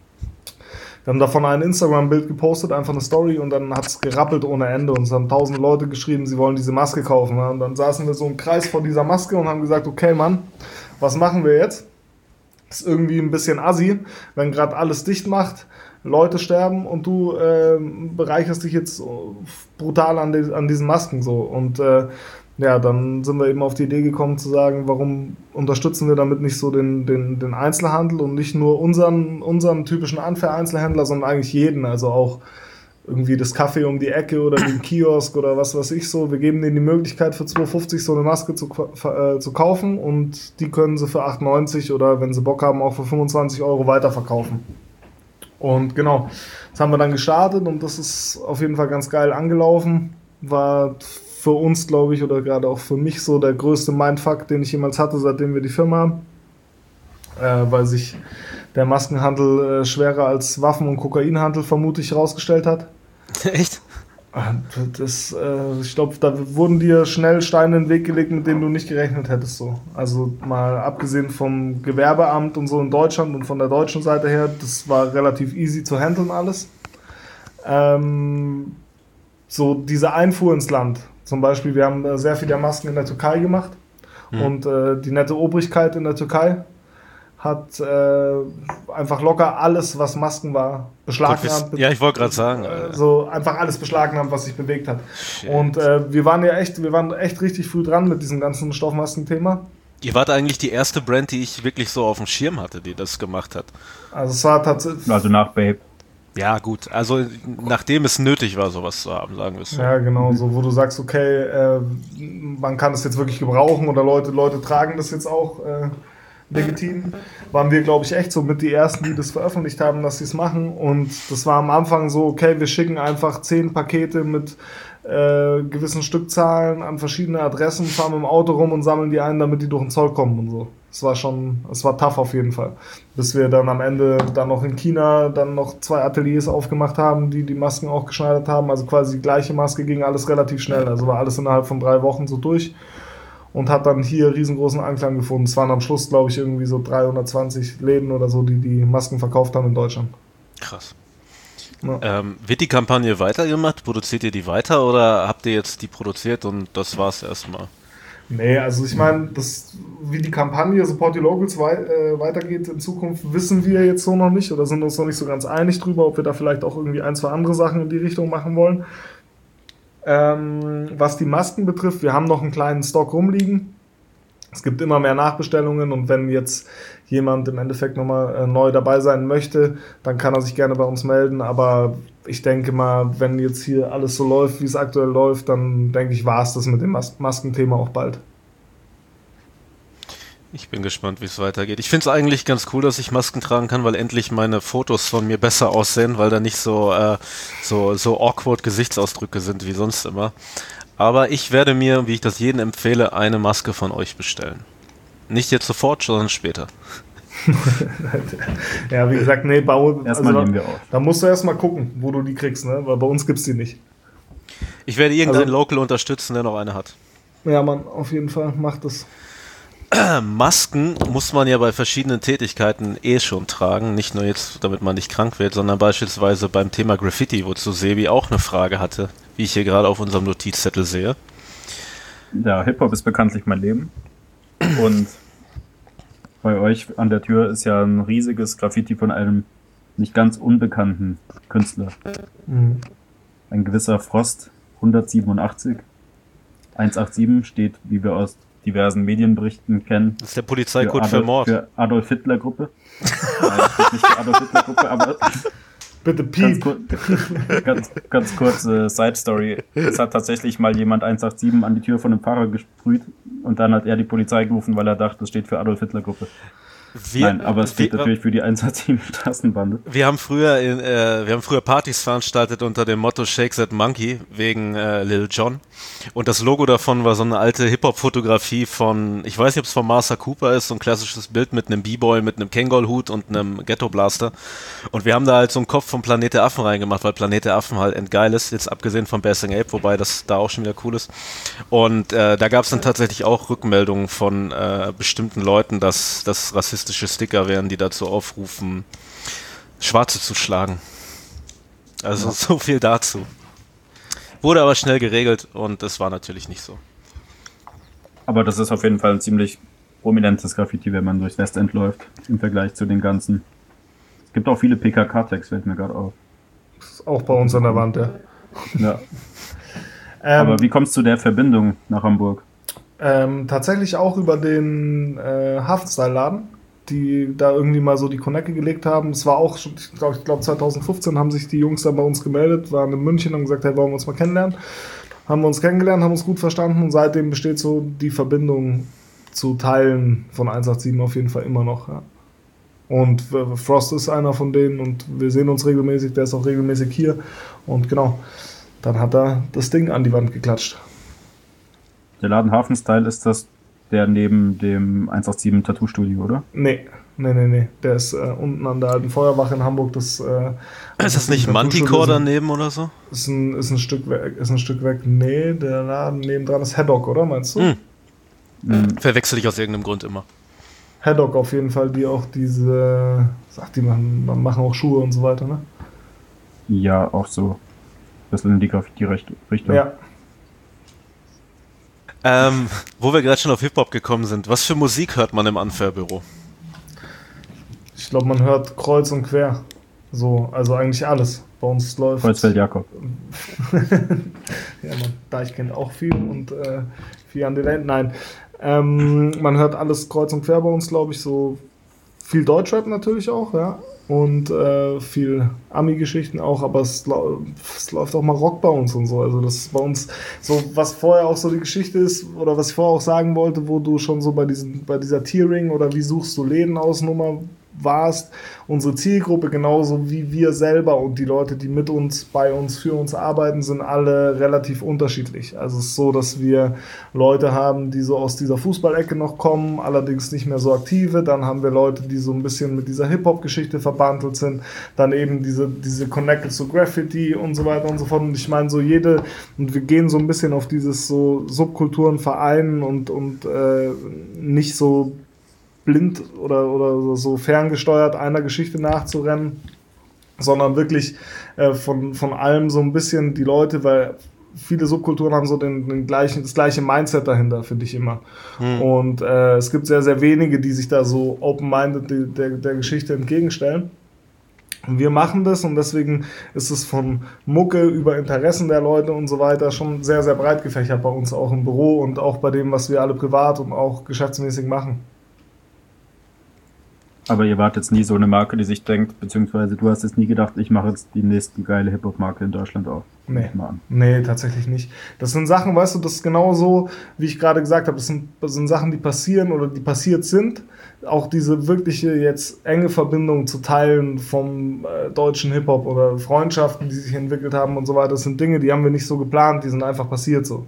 Wir haben davon ein Instagram-Bild gepostet, einfach eine Story, und dann hat es gerappelt ohne Ende. Und es haben tausende Leute geschrieben, sie wollen diese Maske kaufen. Und dann saßen wir so im Kreis vor dieser Maske und haben gesagt, okay, Mann, was machen wir jetzt? Ist irgendwie ein bisschen assi, wenn gerade alles dicht macht, Leute sterben und du äh, bereicherst dich jetzt brutal an, die, an diesen Masken so. Und äh, ja, dann sind wir eben auf die Idee gekommen zu sagen, warum unterstützen wir damit nicht so den, den, den Einzelhandel und nicht nur unseren, unseren typischen Unfair-Einzelhändler, sondern eigentlich jeden, also auch irgendwie das Café um die Ecke oder den Kiosk oder was weiß ich so. Wir geben denen die Möglichkeit für zwei fünfzig so eine Maske zu, äh, zu kaufen, und die können sie für acht neunzig oder wenn sie Bock haben auch für fünfundzwanzig Euro weiterverkaufen. Und genau, das haben wir dann gestartet und das ist auf jeden Fall ganz geil angelaufen. War für uns, glaube ich, oder gerade auch für mich so der größte Mindfuck, den ich jemals hatte, seitdem wir die Firma haben. Äh, weil sich der Maskenhandel äh, schwerer als Waffen- und Kokainhandel vermutlich herausgestellt hat. Echt? Das, äh, ich glaube, da wurden dir schnell Steine in den Weg gelegt, mit denen du nicht gerechnet hättest. So. Also mal abgesehen vom Gewerbeamt und so in Deutschland und von der deutschen Seite her, das war relativ easy zu handeln alles. Ähm, so diese Einfuhr ins Land. Zum Beispiel, wir haben äh, sehr viele Masken in der Türkei gemacht. Hm. Und äh, die nette Obrigkeit in der Türkei hat äh, einfach locker alles, was Masken war, beschlagnahmt. Ja, ich wollte gerade sagen. Äh, so einfach alles beschlagnahmt, was sich bewegt hat. Shit. Und äh, wir waren ja echt, wir waren echt richtig früh dran mit diesem ganzen Stoffmasken-Thema. Ihr wart eigentlich die erste Brand, die ich wirklich so auf dem Schirm hatte, die das gemacht hat. Also es war tatsächlich. Also nach Babe. Ja, gut. Also, nachdem es nötig war, sowas zu haben, sagen wir es so. Ja, genau, so wo du sagst, okay, äh, man kann das jetzt wirklich gebrauchen oder Leute, Leute tragen das jetzt auch äh, legitim. Waren wir, glaube ich, echt so mit die Ersten, die das veröffentlicht haben, dass sie es machen. Und das war am Anfang so, okay, wir schicken einfach zehn Pakete mit äh, gewissen Stückzahlen an verschiedene Adressen, fahren mit dem Auto rum und sammeln die ein, damit die durch den Zoll kommen und so. Es war schon, es war tough auf jeden Fall. Bis wir dann am Ende dann noch in China dann noch zwei Ateliers aufgemacht haben, die die Masken auch geschneidert haben. Also quasi die gleiche Maske, ging alles relativ schnell. Also war alles innerhalb von drei Wochen so durch und hat dann hier riesengroßen Anklang gefunden. Es waren am Schluss, glaube ich, irgendwie so dreihundertzwanzig Läden oder so, die die Masken verkauft haben in Deutschland. Krass. Ja. Ähm, wird die Kampagne weitergemacht? Produziert ihr die weiter oder habt ihr jetzt die produziert und das war's erstmal? Nee, also ich meine, das, wie die Kampagne Support Your Locals wei äh, weitergeht in Zukunft, wissen wir jetzt so noch nicht oder sind uns noch nicht so ganz einig drüber, ob wir da vielleicht auch irgendwie ein, zwei andere Sachen in die Richtung machen wollen. Ähm, was die Masken betrifft, wir haben noch einen kleinen Stock rumliegen. Es gibt immer mehr Nachbestellungen und wenn jetzt jemand im Endeffekt nochmal äh, neu dabei sein möchte, dann kann er sich gerne bei uns melden. Aber ich denke mal, wenn jetzt hier alles so läuft, wie es aktuell läuft, dann denke ich, war es das mit dem Mas Maskenthema auch bald. Ich bin gespannt, wie es weitergeht. Ich finde es eigentlich ganz cool, dass ich Masken tragen kann, weil endlich meine Fotos von mir besser aussehen, weil da nicht so, äh, so, so awkward Gesichtsausdrücke sind wie sonst immer. Aber ich werde mir, wie ich das jedem empfehle, eine Maske von euch bestellen. Nicht jetzt sofort, sondern später. Ja, wie gesagt, nee, baue. Erstmal also, nehmen wir auf. Da musst du erstmal gucken, wo du die kriegst, ne? Weil bei uns gibt es die nicht. Ich werde irgendeinen Also- Local unterstützen, der noch eine hat. Ja, Mann, auf jeden Fall, macht das. Masken muss man ja bei verschiedenen Tätigkeiten eh schon tragen, nicht nur jetzt, damit man nicht krank wird, sondern beispielsweise beim Thema Graffiti, wozu Sebi auch eine Frage hatte, wie ich hier gerade auf unserem Notizzettel sehe. Ja, Hip-Hop ist bekanntlich mein Leben. Und bei euch an der Tür ist ja ein riesiges Graffiti von einem nicht ganz unbekannten Künstler. Mhm. Ein gewisser Frost hundertsiebenundachtzig. hundertsiebenundachtzig steht, wie wir aus diversen Medienberichten kennen, Das ist der Polizeicode für, Adolf, Mord. für Adolf Hitler Gruppe. Nein, steht nicht für Adolf Hitler Gruppe, aber Bitte ganz, Piep. kur ganz, ganz kurze Side Story. Es hat tatsächlich mal jemand hundertsiebenundachtzig an die Tür von einem Pfarrer gesprüht und dann hat er die Polizei gerufen, weil er dachte, das steht für Adolf Hitler Gruppe. Wir, Nein, aber es steht wir, natürlich für die hundertsiebenundachtzig Straßenbande. wir haben früher in, äh, wir haben früher Partys veranstaltet unter dem Motto Shake That Monkey wegen äh, Lil Jon. Und das Logo davon war so eine alte Hip-Hop-Fotografie von, ich weiß nicht, ob es von Martha Cooper ist, so ein klassisches Bild mit einem B-Boy, mit einem Kangol-Hut und einem Ghetto-Blaster. Und wir haben da halt so einen Kopf von Planet der Affen reingemacht, weil Planet der Affen halt endgeil ist, jetzt abgesehen von Basing Ape, wobei das da auch schon wieder cool ist. Und äh, da gab es dann tatsächlich auch Rückmeldungen von äh, bestimmten Leuten, dass das rassistische Sticker wären, die dazu aufrufen, Schwarze zu schlagen. Also Ja. so viel dazu. Wurde aber schnell geregelt und es war natürlich nicht so. Aber das ist auf jeden Fall ein ziemlich prominentes Graffiti, wenn man durchs Westend läuft, im Vergleich zu den ganzen. Es gibt auch viele P K K-Tags, fällt mir gerade auf. Ist auch bei uns an der Wand, ja. Ja. Ähm, Aber wie kommst du zu der Verbindung nach Hamburg? Ähm, tatsächlich auch über den äh, Hafenstyle-Laden, die da irgendwie mal so die Konecke gelegt haben. Es war auch schon, ich glaube, glaub zwanzig fünfzehn haben sich die Jungs dann bei uns gemeldet, waren in München und haben gesagt, hey, wollen wir uns mal kennenlernen? Haben wir uns kennengelernt, haben uns gut verstanden und seitdem besteht so die Verbindung zu Teilen von hundertsiebenundachtzig auf jeden Fall immer noch. Ja. Und äh, Frost ist einer von denen und wir sehen uns regelmäßig, der ist auch regelmäßig hier und genau, dann hat er das Ding an die Wand geklatscht. Der Laden Hafenstyle ist das der neben dem hundertsiebenundachtzig Tattoo-Studio, oder? Nee, nee, nee, nee. Der ist äh, unten an der alten Feuerwache in Hamburg. Das, äh, Ist das nicht Tattoo-Studio Manticore ist ein- daneben oder so? Ist ein, ist, ein Stück weg, ist ein Stück weg. Nee, der Laden nebendran ist Haddock, oder? Meinst du? Hm. Mhm. Verwechsel ich aus irgendeinem Grund immer. Haddock auf jeden Fall, die auch diese, sagt die machen, machen auch Schuhe und so weiter, ne? Ja, auch so. Ein bisschen in die Graffiti-Richtung. Ja. Ähm, wo wir gerade schon auf Hip-Hop gekommen sind, was für Musik hört man im Unfair-Büro? Ich glaube, man hört kreuz und quer. So, also eigentlich alles. Bei uns läuft. Kreuzfeld Jakob. Ja, man, Deichkind auch viel und äh, viel an den Enden. Nein. Ähm, man hört alles kreuz und quer bei uns, glaube ich, so viel Deutschrap natürlich auch, ja. Und äh, viel Ami-Geschichten auch, aber es, lau es läuft auch mal Rock bei uns und so. Also das ist bei uns so, was vorher auch so die Geschichte ist, oder was ich vorher auch sagen wollte, wo du schon so bei diesen, bei dieser Tiering oder wie suchst du Läden aus Nummer warst, unsere Zielgruppe genauso wie wir selber und die Leute, die mit uns, bei uns, für uns arbeiten, sind alle relativ unterschiedlich. Also es ist so, dass wir Leute haben, die so aus dieser Fußballecke noch kommen, allerdings nicht mehr so aktive. Dann haben wir Leute, die so ein bisschen mit dieser Hip-Hop-Geschichte verbandelt sind. Dann eben diese, diese Connected zu Graffiti und so weiter und so fort. Und ich meine, so jede, und wir gehen so ein bisschen auf dieses so Subkulturen vereinen und, und äh, nicht so blind oder, oder so ferngesteuert einer Geschichte nachzurennen. sondern wirklich äh, von, von allem so ein bisschen die Leute, weil viele Subkulturen haben so den, den gleichen, das gleiche Mindset dahinter, finde ich immer. Hm. Und äh, es gibt sehr, sehr wenige, die sich da so open-minded die, der, der Geschichte entgegenstellen. Und wir machen das und deswegen ist es von Mucke über Interessen der Leute und so weiter schon sehr, sehr breit gefächert bei uns auch im Büro und auch bei dem, was wir alle privat und auch geschäftsmäßig machen. Aber ihr wart jetzt nie so eine Marke, die sich denkt, beziehungsweise du hast jetzt nie gedacht, ich mache jetzt die nächste geile Hip-Hop-Marke in Deutschland auf. Nee. Mal an. Nee, tatsächlich nicht. Das sind Sachen, weißt du, das ist genauso, wie ich gerade gesagt habe, das sind, das sind Sachen, die passieren oder die passiert sind. Auch diese wirkliche jetzt enge Verbindung zu teilen vom äh, deutschen Hip-Hop oder Freundschaften, die sich entwickelt haben und so weiter, das sind Dinge, die haben wir nicht so geplant, die sind einfach passiert so.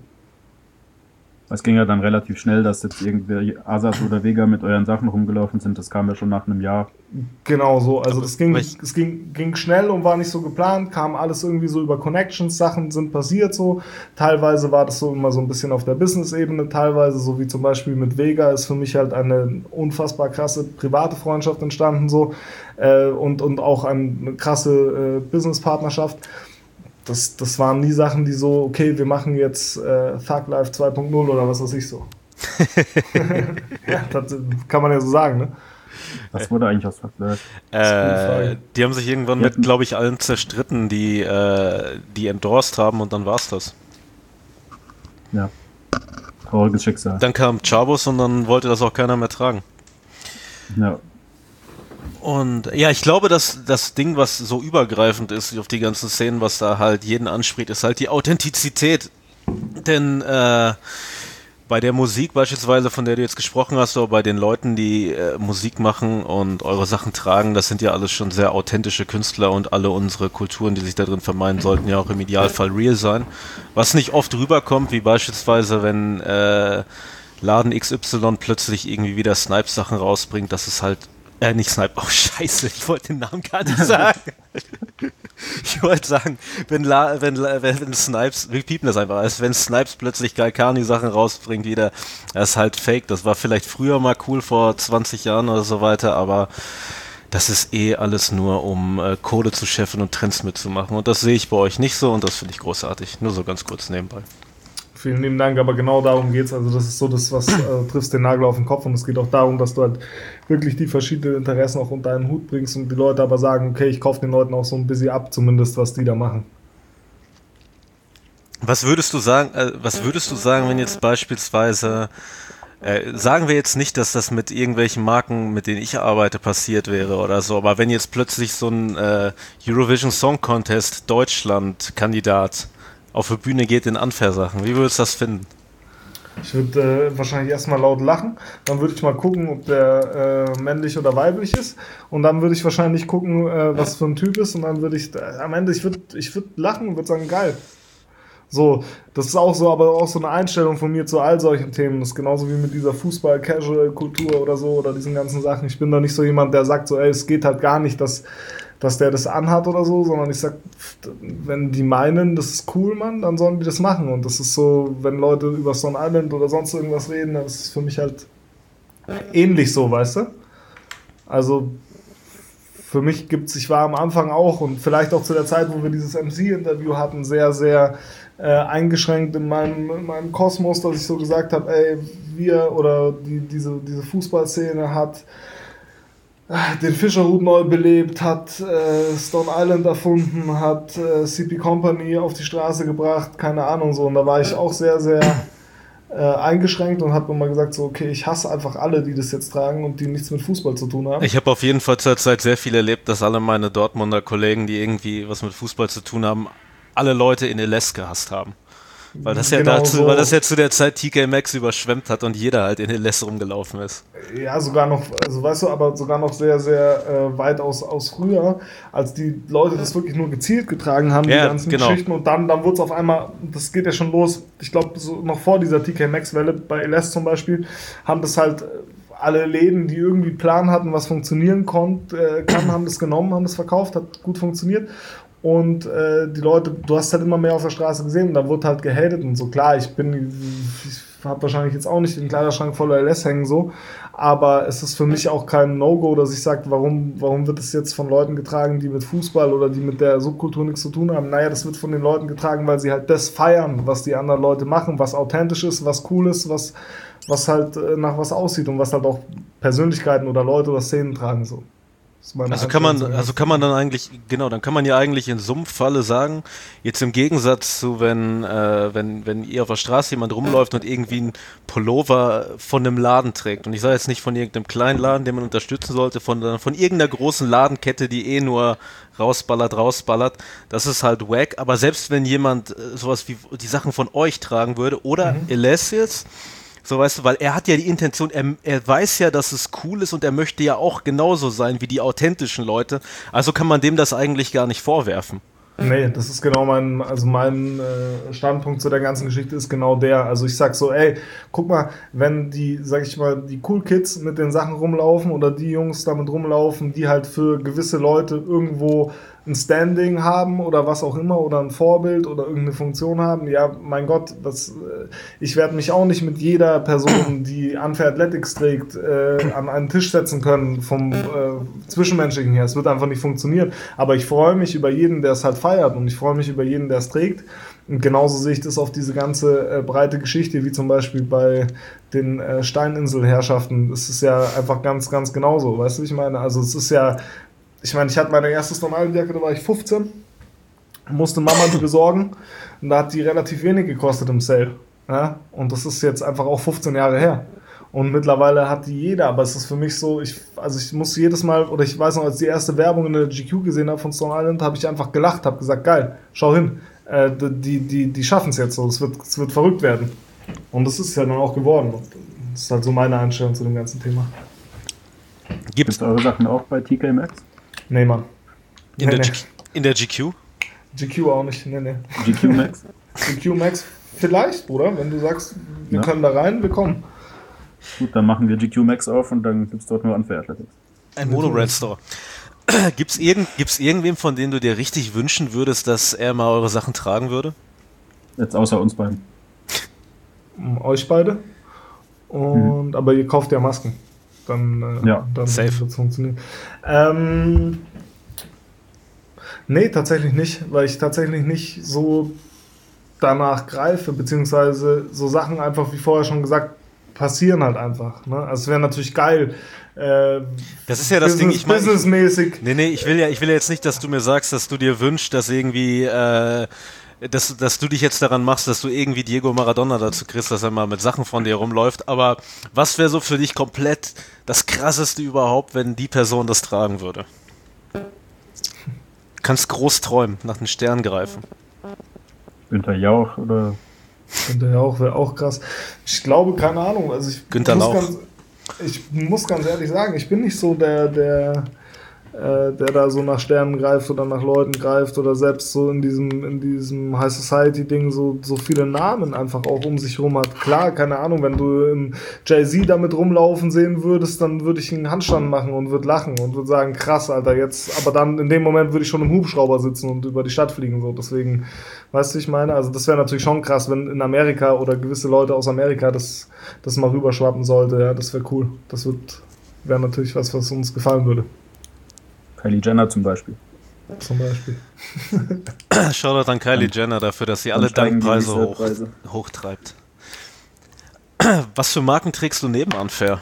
Es ging ja dann relativ schnell, dass jetzt irgendwie Azad oder Vega mit euren Sachen rumgelaufen sind. Das kam ja schon nach einem Jahr. Genau so. Also das ging, es ging, ging schnell und war nicht so geplant. Kam alles irgendwie so über Connections. Sachen sind passiert so. Teilweise war das so immer so ein bisschen auf der Business-Ebene. Teilweise, so wie zum Beispiel mit Vega, ist für mich halt eine unfassbar krasse private Freundschaft entstanden so. Äh, und, und auch eine krasse äh, Business-Partnerschaft. Das, das waren nie Sachen, die so, okay, wir machen jetzt äh, Thug Life zwei Punkt null oder was weiß ich so. Ja, das kann man ja so sagen, ne? Was wurde eigentlich aus Thug Life? Äh, die haben sich irgendwann mit, glaube ich, allen zerstritten, die, äh, die endorsed haben und dann war's das. Ja, trauriges Schicksal. Dann kam Chabos und dann wollte das auch keiner mehr tragen. Ja. Und ja, ich glaube, dass das Ding, was so übergreifend ist auf die ganzen Szenen, was da halt jeden anspricht, ist halt die Authentizität. Denn äh, bei der Musik beispielsweise, von der du jetzt gesprochen hast, oder bei den Leuten, die äh, Musik machen und eure Sachen tragen, das sind ja alles schon sehr authentische Künstler und alle unsere Kulturen, die sich da drin vermeiden, sollten ja auch im Idealfall real sein. Was nicht oft rüberkommt, wie beispielsweise, wenn äh, Laden X Y plötzlich irgendwie wieder Snipes-Sachen rausbringt, das ist halt Äh, nicht Snipe, oh scheiße, ich wollte den Namen gar nicht sagen. Ich wollte sagen, wenn, La, wenn, wenn, wenn Snipes, wir piepen das einfach, als wenn Snipes plötzlich Galkani-Sachen rausbringt wieder, das ist halt fake, das war vielleicht früher mal cool vor zwanzig Jahren oder so weiter, aber das ist eh alles nur, um äh, Kohle zu scheffeln und Trends mitzumachen und das sehe ich bei euch nicht so und das finde ich großartig, nur so ganz kurz nebenbei. Vielen lieben Dank, aber genau darum geht es. Also das ist so das, was äh, triffst den Nagel auf den Kopf und es geht auch darum, dass du halt wirklich die verschiedenen Interessen auch unter einen Hut bringst und die Leute aber sagen, okay, ich kaufe den Leuten auch so ein bisschen ab, zumindest was die da machen. Was würdest du sagen, äh, was würdest du sagen, wenn jetzt beispielsweise, äh, sagen wir jetzt nicht, dass das mit irgendwelchen Marken, mit denen ich arbeite, passiert wäre oder so, aber wenn jetzt plötzlich so ein äh, Eurovision Song Contest Deutschland-Kandidat auf die Bühne geht in Unfair-Sachen. Wie würdest du das finden? Ich würde äh, wahrscheinlich erstmal laut lachen. Dann würde ich mal gucken, ob der äh, männlich oder weiblich ist. Und dann würde ich wahrscheinlich gucken, äh, was für ein Typ ist. Und dann würde ich, äh, am Ende, ich würde ich würd lachen und würde sagen, geil. So, das ist auch so, aber auch so eine Einstellung von mir zu all solchen Themen. Das ist genauso wie mit dieser Fußball-Casual-Kultur oder so oder diesen ganzen Sachen. Ich bin da nicht so jemand, der sagt so, ey, es geht halt gar nicht, dass dass der das anhat oder so, sondern ich sag, wenn die meinen, das ist cool, Mann, dann sollen die das machen. Und das ist so, wenn Leute über Stone Island oder sonst irgendwas reden, dann ist es für mich halt ähnlich so, weißt du? Also für mich gibt's, ich war am Anfang auch und vielleicht auch zu der Zeit, wo wir dieses M C-Interview hatten, sehr, sehr äh, eingeschränkt in meinem, in meinem Kosmos, dass ich so gesagt habe, ey, wir oder die, diese, diese Fußballszene hat den Fischerhut neu belebt, hat äh, Stone Island erfunden, hat äh, C P Company auf die Straße gebracht, keine Ahnung so. Und da war ich auch sehr, sehr äh, eingeschränkt und habe immer gesagt so, okay, ich hasse einfach alle, die das jetzt tragen und die nichts mit Fußball zu tun haben. Ich habe auf jeden Fall zur Zeit sehr viel erlebt, dass alle meine Dortmunder Kollegen, die irgendwie was mit Fußball zu tun haben, alle Leute in L S gehasst haben. Weil das, ja genau dazu, so. weil das ja zu der Zeit T K Maxx überschwemmt hat und jeder halt in L S rumgelaufen ist. Ja, sogar noch, also weißt du, aber sogar noch sehr, sehr äh, weit aus, aus früher, als die Leute das wirklich nur gezielt getragen haben, ja, die ganzen genau. Geschichten. Und dann, dann wurde es auf einmal, das geht ja schon los, ich glaube, so noch vor dieser T K Maxx-Welle, bei L S zum Beispiel, haben das halt alle Läden, die irgendwie Plan hatten, was funktionieren konnt, äh, kann, haben das genommen, haben das verkauft, hat gut funktioniert. Und äh, die Leute, du hast halt immer mehr auf der Straße gesehen und da wurde halt gehatet und so. Klar, ich bin, ich habe wahrscheinlich jetzt auch nicht den Kleiderschrank voller L S hängen so, aber es ist für mich auch kein No-Go, dass ich sage, warum, warum wird es jetzt von Leuten getragen, die mit Fußball oder die mit der Subkultur nichts zu tun haben? Naja, das wird von den Leuten getragen, weil sie halt das feiern, was die anderen Leute machen, was authentisch ist, was cool ist, was, was halt äh, nach was aussieht und was halt auch Persönlichkeiten oder Leute oder Szenen tragen so. Also kann man, also kann man dann eigentlich, genau, dann kann man ja eigentlich in so einem Falle sagen, jetzt im Gegensatz zu, wenn, äh, wenn, wenn ihr auf der Straße jemand rumläuft und irgendwie ein Pullover von einem Laden trägt. Und ich sage jetzt nicht von irgendeinem kleinen Laden, den man unterstützen sollte, von, von irgendeiner großen Ladenkette, die eh nur rausballert, rausballert. Das ist halt wack. Aber selbst wenn jemand äh, sowas wie die Sachen von euch tragen würde, oder Mhm. Elias jetzt, so, weißt du, weil er hat ja die Intention, er, er weiß ja, dass es cool ist und er möchte ja auch genauso sein wie die authentischen Leute. Also kann man dem das eigentlich gar nicht vorwerfen. Nee, das ist genau mein, also mein äh, Standpunkt zu der ganzen Geschichte ist genau der. Also ich sag so, ey, guck mal, wenn die, sag ich mal, die Cool Kids mit den Sachen rumlaufen oder die Jungs damit rumlaufen, die halt für gewisse Leute irgendwo ein Standing haben oder was auch immer oder ein Vorbild oder irgendeine Funktion haben, ja, mein Gott, das, äh, ich werde mich auch nicht mit jeder Person, die Unfair Athletics trägt, äh, an einen Tisch setzen können vom äh, Zwischenmenschlichen her. Es wird einfach nicht funktionieren. Aber ich freue mich über jeden, der es halt feiert und ich freue mich über jeden, der es trägt. Und genauso sehe ich das auf diese ganze äh, breite Geschichte, wie zum Beispiel bei den äh, Steininselherrschaften. Das ist ja einfach ganz, ganz genauso. Weißt du, wie ich meine? Also es ist ja, ich meine, ich hatte meine erste Stone Island Jacke, da war ich fünfzehn, musste Mama die besorgen und da hat die relativ wenig gekostet im Sale. Ja? Und das ist jetzt einfach auch fünfzehn Jahre her. Und mittlerweile hat die jeder, aber es ist für mich so, ich, also ich muss jedes Mal, oder ich weiß noch, als ich die erste Werbung in der G Q gesehen habe von Stone Island, habe ich einfach gelacht, habe gesagt, geil, schau hin, äh, die, die, die schaffen es jetzt so, es wird, es wird verrückt werden. Und das ist ja dann auch geworden. Und das ist halt so meine Einstellung zu dem ganzen Thema. Gibt es Gibt's eure Sachen auch bei T K Maxx? Nee, Mann. in, Nee, der nee. G- in der G Q? G Q auch nicht, nee, nee. G Q Max? G Q Max vielleicht, Bruder, wenn du sagst, wir Ja. können da rein, wir kommen. Gut, dann machen wir G Q Max auf und dann gibt es dort nur Unfair Athletics. Ein Mono-Brand-Store. Gibt's irgend, gibt's irgendwem, von dem du dir richtig wünschen würdest, dass er mal eure Sachen tragen würde? Jetzt außer uns beiden. Um euch beide. Und, aber ihr kauft ja Masken. Dann, äh, Ja, dann safe. wird es funktionieren. Ähm, nee, tatsächlich nicht, weil ich tatsächlich nicht so danach greife, beziehungsweise so Sachen einfach, wie vorher schon gesagt, passieren halt einfach. Ne? Also es wäre natürlich geil. Äh, Das ist ja das Business, Ding, ich meine, ich, businessmäßig. nee, nee, ich will ja, ich will ja jetzt nicht, dass du mir sagst, dass du dir wünschst, dass irgendwie, äh, dass, dass du dich jetzt daran machst, dass du irgendwie Diego Maradona dazu kriegst, dass er mal mit Sachen von dir rumläuft, aber was wäre so für dich komplett das Krasseste überhaupt, wenn die Person das tragen würde? Kannst groß träumen, nach den Sternen greifen. Günther Jauch oder Könnte ja auch, wäre auch krass. Ich glaube, keine Ahnung. Also ich Günther muss Lauch. ganz, ich muss ganz ehrlich sagen, ich bin nicht so der, der, äh, der da so nach Sternen greift oder nach Leuten greift oder selbst so in diesem, in diesem High Society Ding so, so viele Namen einfach auch um sich rum hat. Klar, keine Ahnung, wenn du im Jay-Z damit rumlaufen sehen würdest, dann würde ich einen Handstand machen und würde lachen und würde sagen, krass, Alter, jetzt, aber dann in dem Moment würde ich schon im Hubschrauber sitzen und über die Stadt fliegen, so, deswegen, weißt du, ich meine, also das wäre natürlich schon krass, wenn in Amerika oder gewisse Leute aus Amerika das, das mal rüberschwappen sollte, ja, das wäre cool. Das wird, wäre natürlich was, was uns gefallen würde, Kylie Jenner zum Beispiel. zum Beispiel. Shoutout an Kylie Jenner dafür, dass sie alle Dann steigen die Dankpreise hoch, Resale-Preise. hochtreibt. Was für Marken trägst du neben Unfair?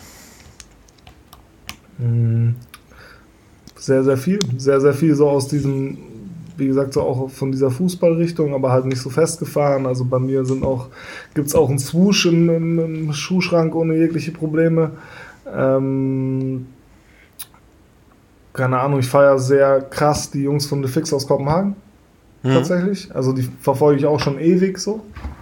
Mm, Sehr, sehr viel. Sehr, sehr viel so aus diesem, wie gesagt, so auch von dieser Fußballrichtung, aber halt nicht so festgefahren. Also bei mir sind auch, gibt es auch einen Swoosh im, im, im Schuhschrank ohne jegliche Probleme. Ähm, keine Ahnung, ich feiere sehr krass die Jungs von The Fix aus Kopenhagen. Hm? Tatsächlich. Also die verfolge ich auch schon ewig so.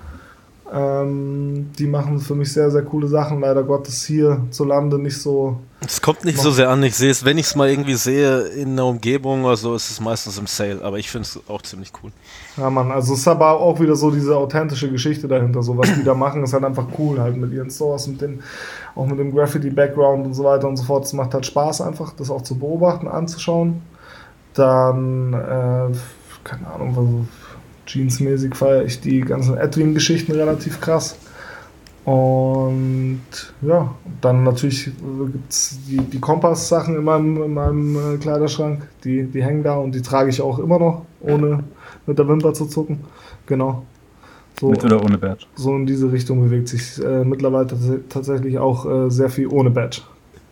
Ähm, die machen für mich sehr, sehr coole Sachen. Leider Gottes hier zu Lande nicht so. Es kommt nicht so sehr an, ich sehe es, wenn ich es mal irgendwie sehe in der Umgebung oder so, ist es meistens im Sale, aber ich finde es auch ziemlich cool. Ja, Mann, also es ist aber auch wieder so diese authentische Geschichte dahinter. So, was die da machen, ist halt einfach cool, halt mit ihren Stores, mit den, auch mit dem Graffiti-Background und so weiter und so fort. Es macht halt Spaß einfach, das auch zu beobachten, anzuschauen. Dann, äh, keine Ahnung, also Jeans-mäßig feiere ich die ganzen Edwin-Geschichten relativ krass. Und ja, dann natürlich gibt es die, die Kompass-Sachen in meinem, in meinem äh, Kleiderschrank. Die, die hängen da und die trage ich auch immer noch, ohne mit der Wimper zu zucken. Genau. So, Mit oder ohne Badge? so in diese Richtung bewegt sich äh, mittlerweile tats tatsächlich auch äh, sehr viel ohne Badge.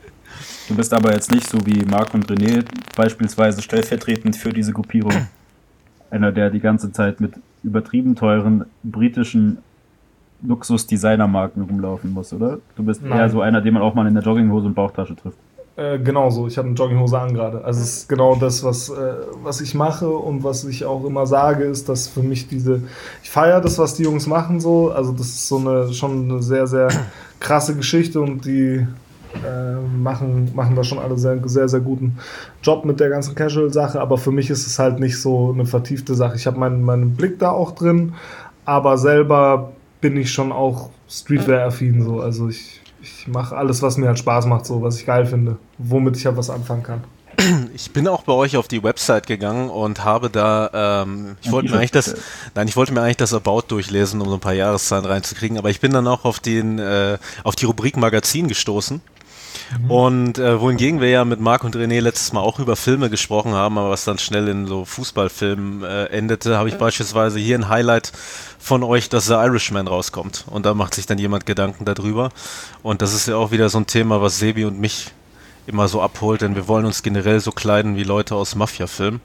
Du bist aber jetzt nicht so wie Marc und René beispielsweise stellvertretend für diese Gruppierung. Einer, der die ganze Zeit mit übertrieben teuren britischen Luxus-Designer-Marken rumlaufen muss, oder? Du bist Nein. eher so einer, den man auch mal in der Jogginghose und Bauchtasche trifft. Äh, genau so, ich habe eine Jogginghose an gerade. Also es ist genau das, was, äh, was ich mache und was ich auch immer sage, ist, dass für mich diese, ich feiere das, was die Jungs machen so, also das ist so eine, schon eine sehr, sehr krasse Geschichte und die äh, machen, machen da schon alle sehr, sehr, sehr guten Job mit der ganzen Casual-Sache, aber für mich ist es halt nicht so eine vertiefte Sache. Ich habe meinen, meinen Blick da auch drin, aber selber bin ich schon auch Streetwear-affin so, also ich Ich mache alles, was mir halt Spaß macht, so was ich geil finde, womit ich halt was anfangen kann. Ich bin auch bei euch auf die Website gegangen und habe da, ähm, ich wollte mir eigentlich das, nein, ich wollte mir eigentlich das About durchlesen, um so ein paar Jahreszahlen reinzukriegen, aber ich bin dann auch auf den, äh, auf die Rubrik Magazin gestoßen. Mhm. Und äh, wohingegen wir ja mit Marc und René letztes Mal auch über Filme gesprochen haben, aber was dann schnell in so Fußballfilmen äh, endete, habe ich beispielsweise hier ein Highlight von euch, dass The Irishman rauskommt. Und da macht sich dann jemand Gedanken darüber. Und das ist ja auch wieder so ein Thema, was Sebi und mich immer so abholt, denn wir wollen uns generell so kleiden wie Leute aus Mafia-Filmen.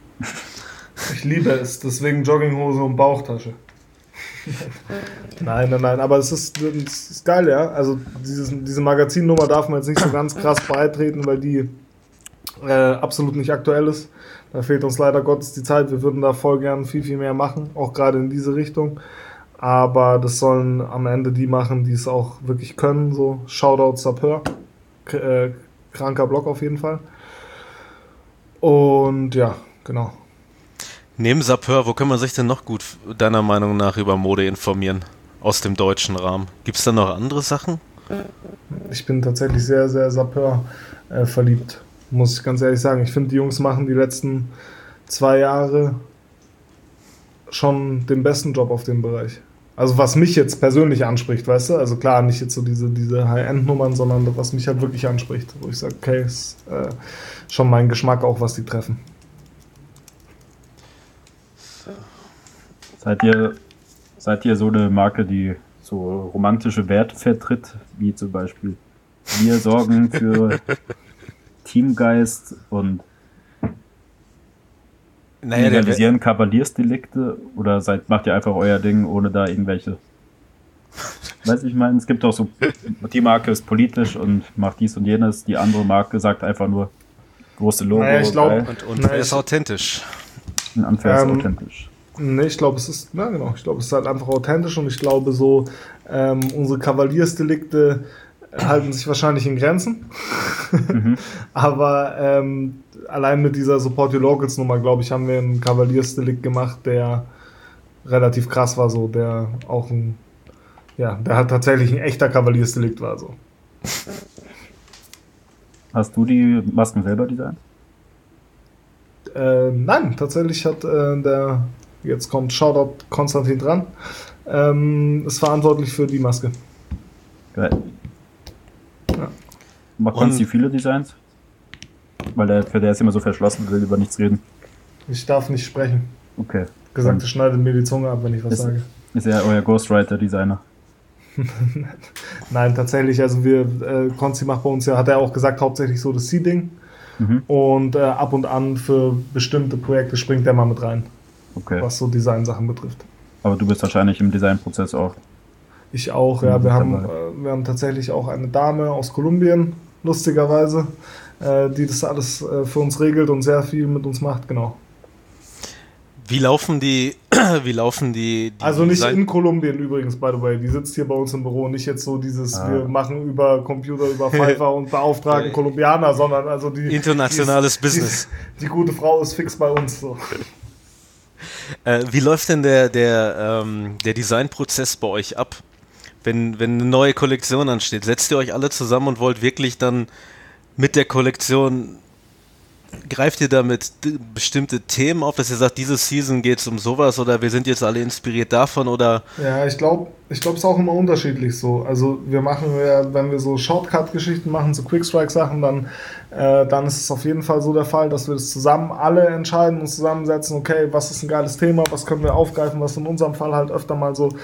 Ich liebe es, deswegen Jogginghose und Bauchtasche. Nein, nein, nein, aber es ist, es ist geil, ja. Also dieses, diese Magazinnummer darf man jetzt nicht so ganz krass beitreten, weil die äh, absolut nicht aktuell ist. Da fehlt uns leider Gottes die Zeit. Wir würden da voll gern viel, viel mehr machen, auch gerade in diese Richtung. Aber das sollen am Ende die machen, die es auch wirklich können. So Shoutout Sapeur. K äh, kranker Blog auf jeden Fall. Und ja, genau. Neben Sapeur, wo kann man sich denn noch gut deiner Meinung nach über Mode informieren? Aus dem deutschen Rahmen. Gibt es da noch andere Sachen? Ich bin tatsächlich sehr, sehr Sapeur äh, verliebt, muss ich ganz ehrlich sagen. Ich finde, die Jungs machen die letzten zwei Jahre schon den besten Job auf dem Bereich. Also was mich jetzt persönlich anspricht, weißt du? Also klar, nicht jetzt so diese, diese High-End-Nummern, sondern was mich halt wirklich anspricht. Wo ich sage, okay, ist äh, schon mein Geschmack auch, was die treffen. Seid ihr, seid ihr so eine Marke, die so romantische Werte vertritt, wie zum Beispiel wir sorgen für Teamgeist und naja, legalisieren Kavaliersdelikte, oder seid, macht ihr einfach euer Ding, ohne da irgendwelche... Weiß ich meine, es gibt auch so, die Marke ist politisch und macht dies und jenes, die andere Marke sagt einfach nur große Logo. Naja, ich glaube, und, und er ist authentisch. Ein Unfair ist Ähm, authentisch. Nee, ich glaube, es ist, ja genau, ich glaube, es ist halt einfach authentisch und ich glaube so, ähm, unsere Kavaliersdelikte halten sich wahrscheinlich in Grenzen. Mhm. Aber ähm, allein mit dieser Support Your Locals Nummer, glaube ich, haben wir einen Kavaliersdelikt gemacht, der relativ krass war, so, der auch ein, ja, der hat tatsächlich ein echter Kavaliersdelikt war, so. Hast du die Masken selber designt? Äh, nein, tatsächlich hat äh, der, jetzt kommt Shoutout Konstantin dran, ähm, ist verantwortlich für die Maske. Geil. Ja. Macht Konsti viele Designs? Weil der, für der ist immer so verschlossen, will über nichts reden. Ich darf nicht sprechen. Okay. Gesagt, es schneidet mir die Zunge ab, wenn ich was ist, sage. Ist er euer Ghostwriter-Designer? Nein, tatsächlich, also wir, äh, Konsti macht bei uns ja, hat er auch gesagt, hauptsächlich so das Seeding. Mhm. Und äh, ab und an für bestimmte Projekte springt er mal mit rein, okay. Was so Design-Sachen betrifft. Aber du bist wahrscheinlich im Designprozess auch. Ich auch, ja. Wir haben, äh, wir haben tatsächlich auch eine Dame aus Kolumbien, lustigerweise, äh, die das alles äh, für uns regelt und sehr viel mit uns macht, genau. Wie laufen die, wie laufen die, die Also nicht Design- in Kolumbien übrigens, by the way. Die sitzt hier bei uns im Büro. Nicht jetzt so dieses, Ah. wir machen über Computer, über Fiverr und beauftragen Kolumbianer, sondern also die... Internationales die ist, Business. Die, die gute Frau ist fix bei uns. So. Äh, wie läuft denn der, der, ähm, der Designprozess bei euch ab? Wenn, wenn eine neue Kollektion ansteht, setzt ihr euch alle zusammen und wollt wirklich dann mit der Kollektion greift ihr damit d- bestimmte Themen auf, dass ihr sagt, diese Season geht es um sowas oder wir sind jetzt alle inspiriert davon oder? Ja, ich glaube, ich glaube, es ist auch immer unterschiedlich so. Also wir machen ja, wenn wir so Shortcut-Geschichten machen, so Quickstrike-Sachen, dann, äh, dann ist es auf jeden Fall so der Fall, dass wir das zusammen alle entscheiden und zusammensetzen, okay, was ist ein geiles Thema, was können wir aufgreifen, was in unserem Fall halt öfter mal so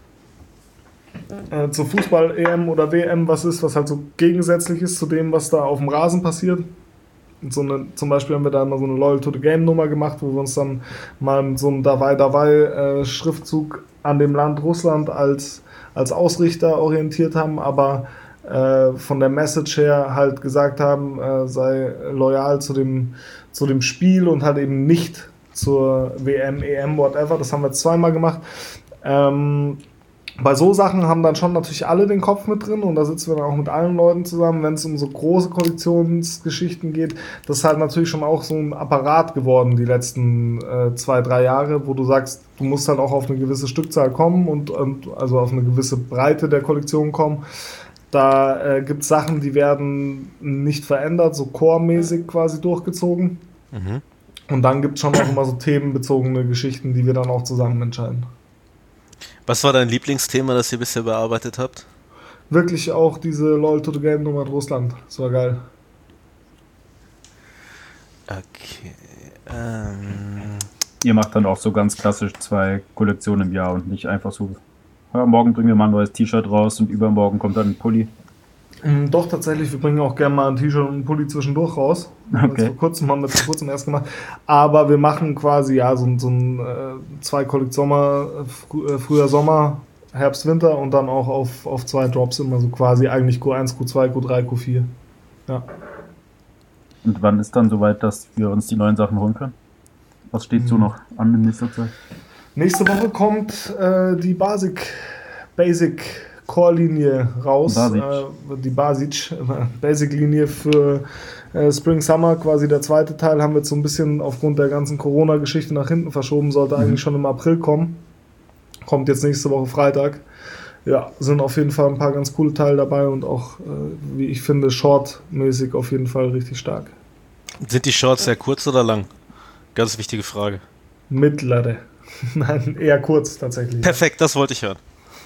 äh, zur Fußball-E M oder W M was ist, was halt so gegensätzlich ist zu dem, was da auf dem Rasen passiert. So eine, zum Beispiel haben wir da immer so eine Loyal to the Game Nummer gemacht, wo wir uns dann mal mit so einem Dawei Dawei äh, Schriftzug an dem Land Russland als, als Ausrichter orientiert haben, aber äh, von der Message her halt gesagt haben, äh, sei loyal zu dem, zu dem Spiel und halt eben nicht zur W M, E M, whatever. Das haben wir zweimal gemacht. Ähm, Bei so Sachen haben dann schon natürlich alle den Kopf mit drin und da sitzen wir dann auch mit allen Leuten zusammen, wenn es um so große Kollektionsgeschichten geht. Das ist halt natürlich schon auch so ein Apparat geworden die letzten äh, zwei, drei Jahre, wo du sagst, du musst halt auch auf eine gewisse Stückzahl kommen und, und also auf eine gewisse Breite der Kollektion kommen. Da äh, gibt es Sachen, die werden nicht verändert, so core-mäßig quasi durchgezogen. Mhm. Und dann gibt es schon auch immer so themenbezogene Geschichten, die wir dann auch zusammen entscheiden. Was war dein Lieblingsthema, das ihr bisher bearbeitet habt? Wirklich auch diese Loyal to the Game Nummer in Russland. Das war geil. Okay. Ähm, Ihr macht dann auch so ganz klassisch zwei Kollektionen im Jahr und nicht einfach so, ja, morgen bringen wir mal ein neues T-Shirt raus und übermorgen kommt dann ein Pulli. Ähm, Doch, tatsächlich, wir bringen auch gerne mal ein T-Shirt und ein Pulli zwischendurch raus. Okay. Okay. Vor kurzem haben wir vor kurzem erst gemacht. Aber wir machen quasi ja so, so ein äh, zwei Kollektsommer, frü äh, Frühjahr, Sommer, Herbst, Winter und dann auch auf, auf zwei Drops immer so quasi eigentlich Q eins, Q zwei, Q drei, Q vier. Ja. Und wann ist dann soweit, dass wir uns die neuen Sachen holen können? Was steht so noch an in nächster Zeit? Nächste Woche kommt äh, die Basic, Basic Core-Linie raus. Basic. Äh, die Basic, äh, Basic-Linie für äh, Spring Summer, quasi der zweite Teil, haben wir jetzt so ein bisschen aufgrund der ganzen Corona-Geschichte nach hinten verschoben, sollte Mhm. eigentlich schon im April kommen. Kommt jetzt nächste Woche Freitag. Ja, sind auf jeden Fall ein paar ganz coole Teile dabei und auch, äh, wie ich finde, short-mäßig auf jeden Fall richtig stark. sind die Shorts sehr kurz oder lang? Ganz wichtige Frage. Mittlere. Nein, eher kurz tatsächlich. Perfekt, das wollte ich hören.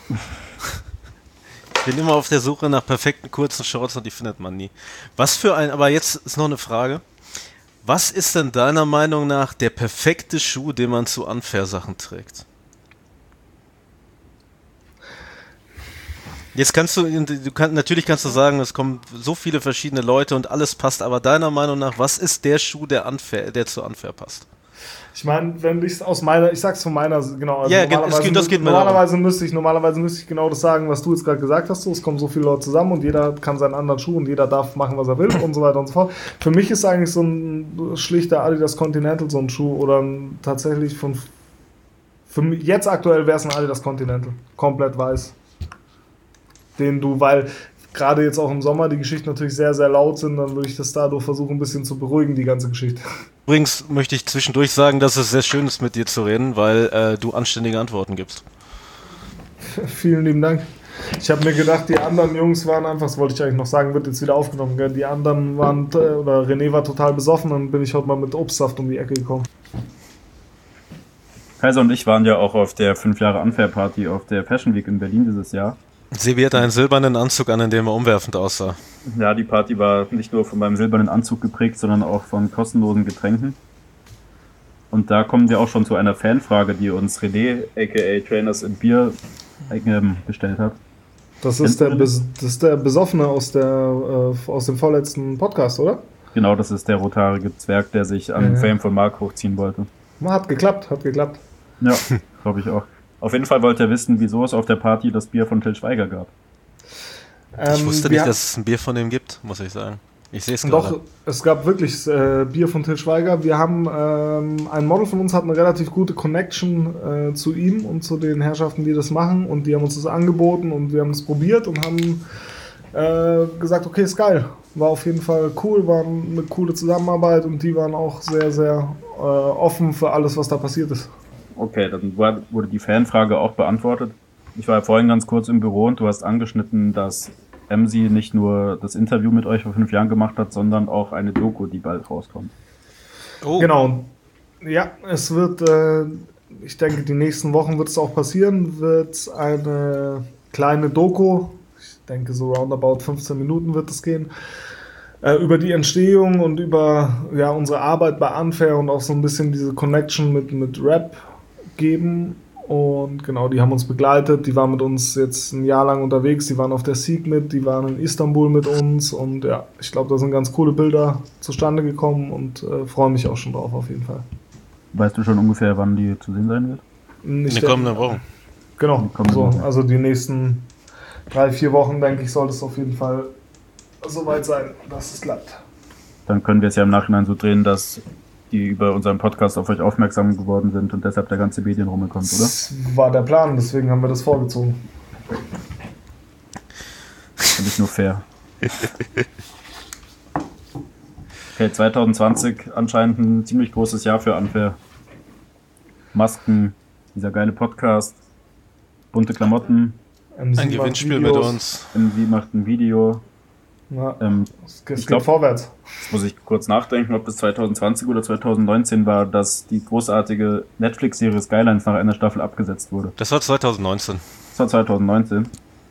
Ich bin immer auf der Suche nach perfekten kurzen Shorts und die findet man nie. Was für ein, aber jetzt ist noch eine Frage. Was ist denn deiner Meinung nach der perfekte Schuh, den man zu Unfair-Sachen trägt? Jetzt kannst du, du kann, natürlich kannst du sagen, es kommen so viele verschiedene Leute und alles passt, aber deiner Meinung nach, was ist der Schuh, der, unfair, der zu Unfair passt? Ich meine, wenn ich es aus meiner, ich sag's von meiner, genau, also Ja, ge- normalerweise, das geht- das geht mir normalerweise müsste ich, normalerweise müsste ich genau das sagen, was du jetzt gerade gesagt hast. So, es kommen so viele Leute zusammen und jeder kann seinen anderen Schuh und jeder darf machen, was er will und so weiter und so fort. Für mich ist eigentlich so ein schlichter Adidas Continental so ein Schuh oder ein, tatsächlich von, für mich, jetzt aktuell wäre es ein Adidas Continental, komplett weiß. Den du, weil gerade jetzt auch im Sommer die Geschichten natürlich sehr, sehr laut sind, dann würde ich das dadurch versuchen, ein bisschen zu beruhigen, die ganze Geschichte. Übrigens möchte ich zwischendurch sagen, dass es sehr schön ist, mit dir zu reden, weil äh, du anständige Antworten gibst. Vielen lieben Dank. Ich habe mir gedacht, die anderen Jungs waren einfach, das wollte ich eigentlich noch sagen, wird jetzt wieder aufgenommen, gell? Die anderen waren, äh, oder René war total besoffen, dann bin ich heute mal mit Obstsaft um die Ecke gekommen. Kaiser und ich waren ja auch auf der fünf Jahre Unfair Party auf der Fashion Week in Berlin dieses Jahr. Sebi hatte einen silbernen Anzug an, in dem er umwerfend aussah. Ja, die Party war nicht nur von meinem silbernen Anzug geprägt, sondern auch von kostenlosen Getränken. Und da kommen wir auch schon zu einer Fanfrage, die uns René, aka Trainers in Bier, ähm, gestellt hat. Das ist, der, Bes- das ist der Besoffene aus, der, äh, aus dem vorletzten Podcast, oder? Genau, das ist der rothaarige Zwerg, der sich an Ja. Fame von Mark hochziehen wollte. Hat geklappt, hat geklappt. Ja, glaube ich auch. Auf jeden Fall wollte er wissen, wieso es auf der Party das Bier von Till Schweiger gab. Ich Ähm, wusste wir- nicht, dass es ein Bier von dem gibt, muss ich sagen. Ich sehe es Doch, gerade. es gab wirklich äh, Bier von Till Schweiger. Wir haben, ähm, ein Model von uns hat eine relativ gute Connection äh, zu ihm und zu den Herrschaften, die das machen. Und die haben uns das angeboten und wir haben es probiert und haben äh, gesagt, okay, ist geil. War auf jeden Fall cool, war eine coole Zusammenarbeit und die waren auch sehr, sehr äh, offen für alles, was da passiert ist. Okay, dann war- wurde die Fanfrage auch beantwortet. Ich war ja vorhin ganz kurz im Büro und du hast angeschnitten, dass M C nicht nur das Interview mit euch vor fünf Jahren gemacht hat, sondern auch eine Doku, die bald rauskommt. Oh. Genau. Ja, es wird, äh, ich denke, die nächsten Wochen wird es auch passieren, wird eine kleine Doku, ich denke so roundabout fünfzehn Minuten wird es gehen, äh, über die Entstehung und über ja, unsere Arbeit bei Unfair und auch so ein bisschen diese Connection mit, mit Rap geben. Und genau, die haben uns begleitet, die waren mit uns jetzt ein Jahr lang unterwegs, die waren auf der Sieg mit, die waren in Istanbul mit uns und ja, ich glaube, da sind ganz coole Bilder zustande gekommen und äh, freue mich auch schon drauf auf jeden Fall. Weißt du schon ungefähr, wann die zu sehen sein wird? In den kommenden Wochen. Genau, kommenden so, Wochen. also die nächsten drei, vier Wochen, denke ich, sollte es auf jeden Fall soweit sein, dass es klappt. Dann können wir es ja im Nachhinein so drehen, dass die über unseren Podcast auf euch aufmerksam geworden sind und deshalb der ganze Medienrummel kommt, oder? Das war der Plan, deswegen haben wir das vorgezogen. Finde ich nur fair. Okay, zwanzig zwanzig anscheinend ein ziemlich großes Jahr für Unfair. Masken, dieser geile Podcast, bunte Klamotten, M C Ein macht Gewinnspiel mit Videos. uns. M V macht ein Video. Ja, Ähm, es geht ich glaub- vorwärts. Jetzt muss ich kurz nachdenken, ob es zwanzig zwanzig oder zwanzig neunzehn war, dass die großartige Netflix-Serie Skylines nach einer Staffel abgesetzt wurde. Das war zwanzig neunzehn. Das war zwanzig neunzehn.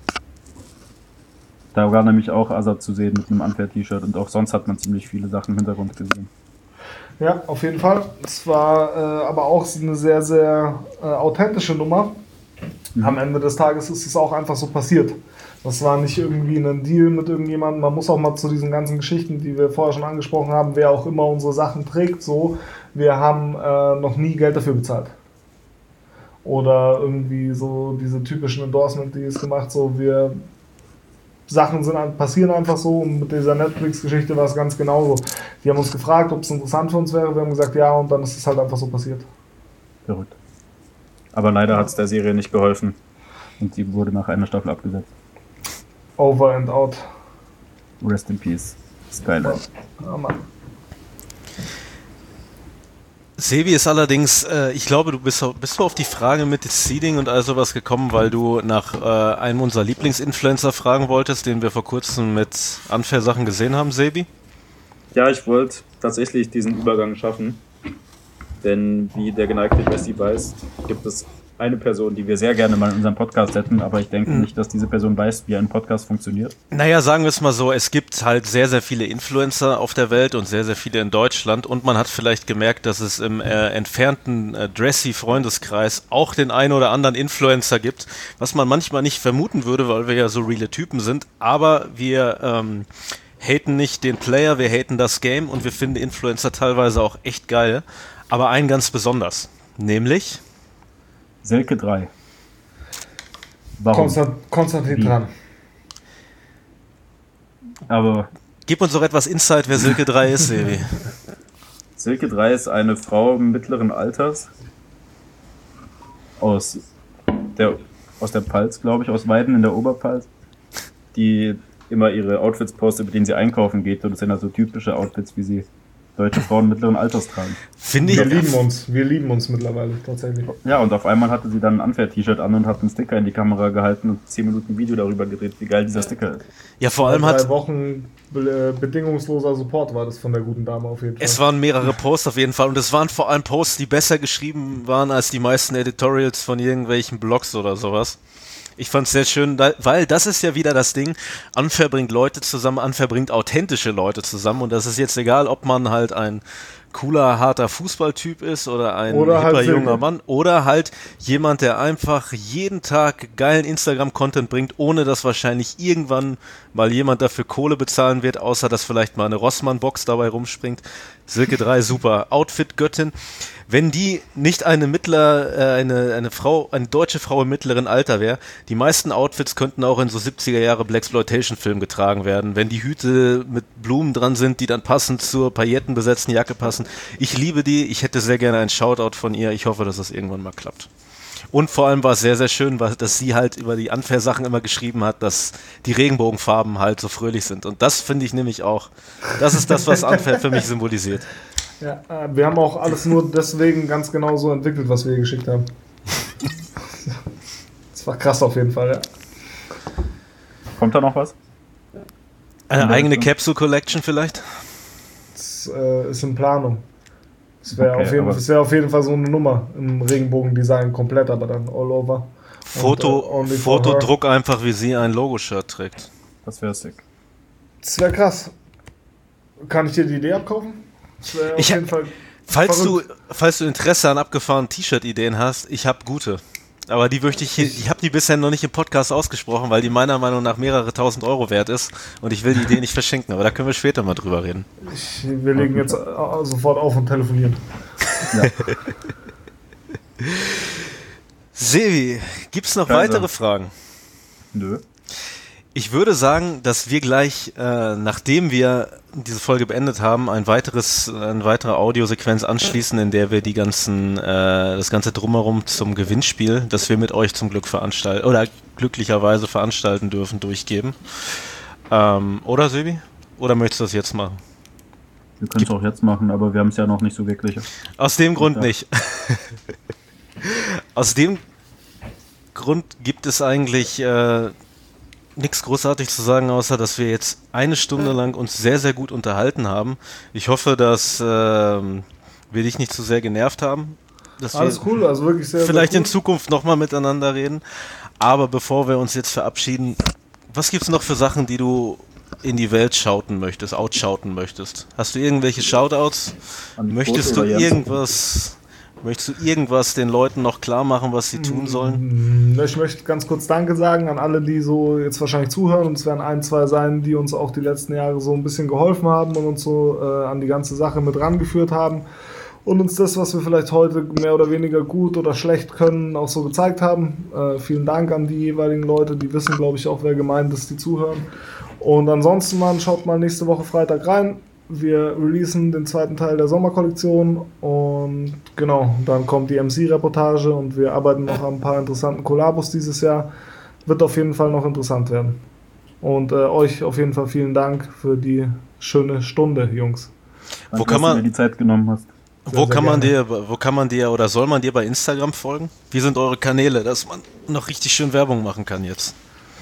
Da war nämlich auch Azad zu sehen mit einem Unfair-T-Shirt und auch sonst hat man ziemlich viele Sachen im Hintergrund gesehen. Ja, auf jeden Fall. Es war äh, aber auch eine sehr, sehr äh, authentische Nummer. Mhm. Am Ende des Tages ist es auch einfach so passiert. Das war nicht irgendwie ein Deal mit irgendjemandem. Man muss auch mal zu diesen ganzen Geschichten, die wir vorher schon angesprochen haben, wer auch immer unsere Sachen trägt, so, wir haben äh, noch nie Geld dafür bezahlt. Oder irgendwie so diese typischen Endorsement-Deals gemacht, so wir Sachen sind, passieren einfach so und mit dieser Netflix-Geschichte war es ganz genauso. Die haben uns gefragt, ob es interessant für uns wäre, wir haben gesagt ja und dann ist es halt einfach so passiert. Verrückt. Aber leider hat es der Serie nicht geholfen und sie wurde nach einer Staffel abgesetzt. Over and out. Rest in Peace. Skyline. Ja, Mann. Sebi ist allerdings, äh, ich glaube, du bist, bist du auf die Frage mit Seeding und all sowas gekommen, weil du nach äh, einem unserer Lieblingsinfluencer fragen wolltest, den wir vor kurzem mit Unfair-Sachen gesehen haben, Sebi? Ja, ich wollte tatsächlich diesen Übergang schaffen, denn wie der geneigte Bessie weiß, gibt es eine Person, die wir sehr gerne mal in unserem Podcast hätten, aber ich denke nicht, dass diese Person weiß, wie ein Podcast funktioniert. Naja, sagen wir es mal so, es gibt halt sehr, sehr viele Influencer auf der Welt und sehr, sehr viele in Deutschland und man hat vielleicht gemerkt, dass es im äh, entfernten äh, Dressy-Freundeskreis auch den einen oder anderen Influencer gibt, was man manchmal nicht vermuten würde, weil wir ja so reale Typen sind, aber wir ähm, haten nicht den Player, wir haten das Game und wir finden Influencer teilweise auch echt geil, aber einen ganz besonders, nämlich Silke drei. Warum? Konstant, Konstantin Wie? dran. Aber gib uns doch etwas Insight, wer Silke drei ist, Sebi. Silke drei ist eine Frau mittleren Alters aus der, aus der Pfalz, glaube ich, aus Weiden in der Oberpfalz, die immer ihre Outfits postet, mit denen sie einkaufen geht. Und das sind also typische Outfits, wie sie deutsche Frauen mittleren Alters tragen. Finde Wir ich. lieben uns, wir lieben uns mittlerweile tatsächlich. Ja, und auf einmal hatte sie dann ein Unfair-T-Shirt an und hat einen Sticker in die Kamera gehalten und zehn Minuten Video darüber gedreht, wie geil dieser Sticker ist. Ja, vor allem Drei hat. Wochen be bedingungsloser Support war das von der guten Dame auf jeden Fall. Es waren mehrere Posts auf jeden Fall und es waren vor allem Posts, die besser geschrieben waren als die meisten Editorials von irgendwelchen Blogs oder sowas. Ich fand es sehr schön, weil das ist ja wieder das Ding, Unfair bringt Leute zusammen, Unfair bringt authentische Leute zusammen und das ist jetzt egal, ob man halt ein cooler, harter Fußballtyp ist oder ein Oder hipper halt junger Silke. Mann oder halt jemand, der einfach jeden Tag geilen Instagram-Content bringt, ohne dass wahrscheinlich irgendwann mal jemand dafür Kohle bezahlen wird, außer dass vielleicht mal eine Rossmann-Box dabei rumspringt. Silke drei, super. Outfit-Göttin. Wenn die nicht eine mittler, äh, eine, eine Frau, eine deutsche Frau im mittleren Alter wäre, die meisten Outfits könnten auch in so siebziger Jahre Blaxploitation-Filmen getragen werden, wenn die Hüte mit Blumen dran sind, die dann passend zur paillettenbesetzten Jacke passen. Ich liebe die, ich hätte sehr gerne einen Shoutout von ihr, ich hoffe, dass das irgendwann mal klappt. Und vor allem war es sehr, sehr schön, dass sie halt über die Unfair-Sachen immer geschrieben hat, dass die Regenbogenfarben halt so fröhlich sind. Und das finde ich nämlich auch, das ist das, was Unfair für mich symbolisiert. Ja, äh, wir haben auch alles nur deswegen ganz genau so entwickelt, was wir ihr geschickt haben. Das war krass auf jeden Fall, ja. Kommt da noch was? Eine Ja, eigene stimmt. Capsule Collection vielleicht? Das äh, ist in Planung. Das wäre Okay, auf, jeden- aber- das wär auf jeden Fall so eine Nummer im Regenbogendesign komplett, aber dann all over. Foto, Und, äh, only for her. Fotodruck einfach, wie sie ein Logo-Shirt trägt. Das wäre sick. Das wäre krass. Kann ich dir die Idee abkaufen? Das wäre auf Ich hab- jeden Fall. Falls verrückt. du, falls du Interesse an abgefahrenen T-Shirt-Ideen hast, ich habe gute. Aber die möchte ich hier, ich habe die bisher noch nicht im Podcast ausgesprochen, weil die meiner Meinung nach mehrere tausend Euro wert ist und ich will die Idee nicht verschenken, aber da können wir später mal drüber reden. Ich, wir legen jetzt äh, sofort auf und telefonieren. Ja. Sevi, gibt's noch Also. weitere Fragen? Nö. Ich würde sagen, dass wir gleich, äh, nachdem wir diese Folge beendet haben, ein weiteres, eine weitere Audiosequenz anschließen, in der wir die ganzen, äh, das ganze Drumherum zum Gewinnspiel, das wir mit euch zum Glück veranstalten oder glücklicherweise veranstalten dürfen, durchgeben. Ähm, oder Sebi? Oder möchtest du das jetzt machen? Wir können es auch jetzt machen, aber wir haben es ja noch nicht so wirklich. Aus dem Grund Ja. nicht. Aus dem Grund gibt es eigentlich äh, nichts großartig zu sagen, außer dass wir jetzt eine Stunde lang uns sehr, sehr gut unterhalten haben. Ich hoffe, dass ähm, wir dich nicht zu sehr genervt haben. Dass Alles wir cool, also wirklich sehr, vielleicht sehr in cool. Zukunft nochmal miteinander reden. Aber bevor wir uns jetzt verabschieden, was gibt es noch für Sachen, die du in die Welt schauten möchtest, outschauten möchtest? Hast du irgendwelche Shoutouts? An Möchtest Foto du oder Jens? irgendwas, möchtest du irgendwas den Leuten noch klar machen, was sie tun sollen? Mm, Ich möchte ganz kurz Danke sagen an alle, die so jetzt wahrscheinlich zuhören. Und es werden ein, zwei sein, die uns auch die letzten Jahre so ein bisschen geholfen haben und uns so äh, an die ganze Sache mit rangeführt haben. Und uns das, was wir vielleicht heute mehr oder weniger gut oder schlecht können, auch so gezeigt haben. Äh, vielen Dank an die jeweiligen Leute, die wissen, glaube ich, auch, wer gemeint ist, die zuhören. Und ansonsten, Mann, schaut mal nächste Woche Freitag rein. Wir releasen den zweiten Teil der Sommerkollektion und genau, dann kommt die M C-Reportage und wir arbeiten noch an ein paar interessanten Kollabos dieses Jahr. Wird auf jeden Fall noch interessant werden. Und äh, euch auf jeden Fall vielen Dank für die schöne Stunde, Jungs. Danke, Wo kann dass man- du dir die Zeit genommen hast. Wo sehr kann man gerne. dir, wo kann man dir oder soll man dir bei Instagram folgen? Wie sind eure Kanäle, dass man noch richtig schön Werbung machen kann jetzt?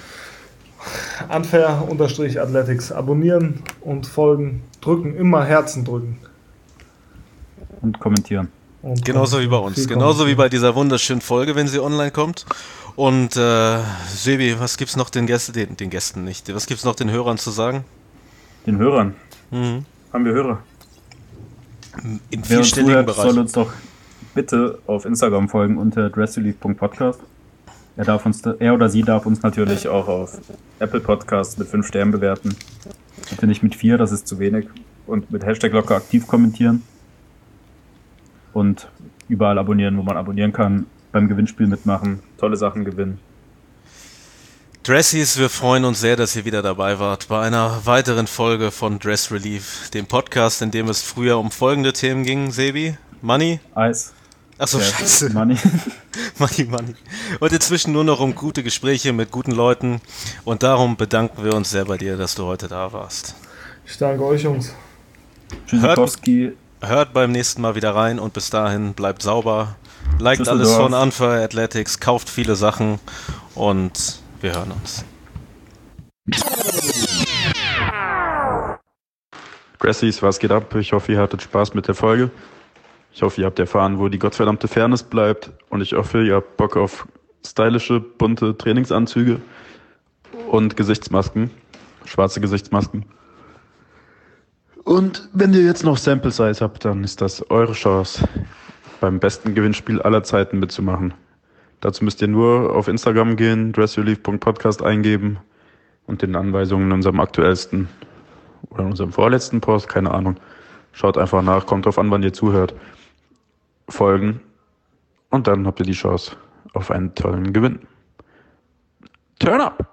Unfair-Athletics. Abonnieren und folgen. Drücken, immer Herzen drücken. Und kommentieren. Und Genauso wie bei uns. viel Genauso wie kommentieren. bei dieser wunderschönen Folge, wenn sie online kommt. Und äh, Sebi, was gibt's noch den Gästen, den, den Gästen nicht, was gibt's noch den Hörern zu sagen? Den Hörern. Mhm. Haben wir Hörer? In Wer uns vierstelligen zuhört, soll Bereich. uns doch bitte auf Instagram folgen unter dressrelief punkt podcast. Er, darf uns, er oder sie darf uns natürlich auch auf Apple Podcasts mit fünf Sternen bewerten. Bitte nicht mit vier, das ist zu wenig. Und mit Hashtag locker aktiv kommentieren. Und überall abonnieren, wo man abonnieren kann. Beim Gewinnspiel mitmachen, tolle Sachen gewinnen. Dressies, wir freuen uns sehr, dass ihr wieder dabei wart bei einer weiteren Folge von Dress Relief, dem Podcast, in dem es früher um folgende Themen ging, Sebi, Money, Eis. achso, Ja, scheiße, Money. Money, Money. Und inzwischen nur noch um gute Gespräche mit guten Leuten und darum bedanken wir uns sehr bei dir, dass du heute da warst. Ich danke euch, Jungs. Tschüssikowski. Hört beim nächsten Mal wieder rein und bis dahin bleibt sauber, liked alles Düsseldorf. von Unfair Athletics, kauft viele Sachen und wir hören uns. Dressies, was geht ab? Ich hoffe, ihr hattet Spaß mit der Folge. Ich hoffe, ihr habt erfahren, wo die gottverdammte Fairness bleibt. Und ich hoffe, ihr habt Bock auf stylische, bunte Trainingsanzüge und Gesichtsmasken. Schwarze Gesichtsmasken. Und wenn ihr jetzt noch Sample Size habt, dann ist das eure Chance, beim besten Gewinnspiel aller Zeiten mitzumachen. Dazu müsst ihr nur auf Instagram gehen, dressrelief punkt podcast eingeben und den Anweisungen in unserem aktuellsten oder in unserem vorletzten Post, keine Ahnung. Schaut einfach nach, kommt drauf an, wann ihr zuhört. Folgen und dann habt ihr die Chance auf einen tollen Gewinn. Turn up!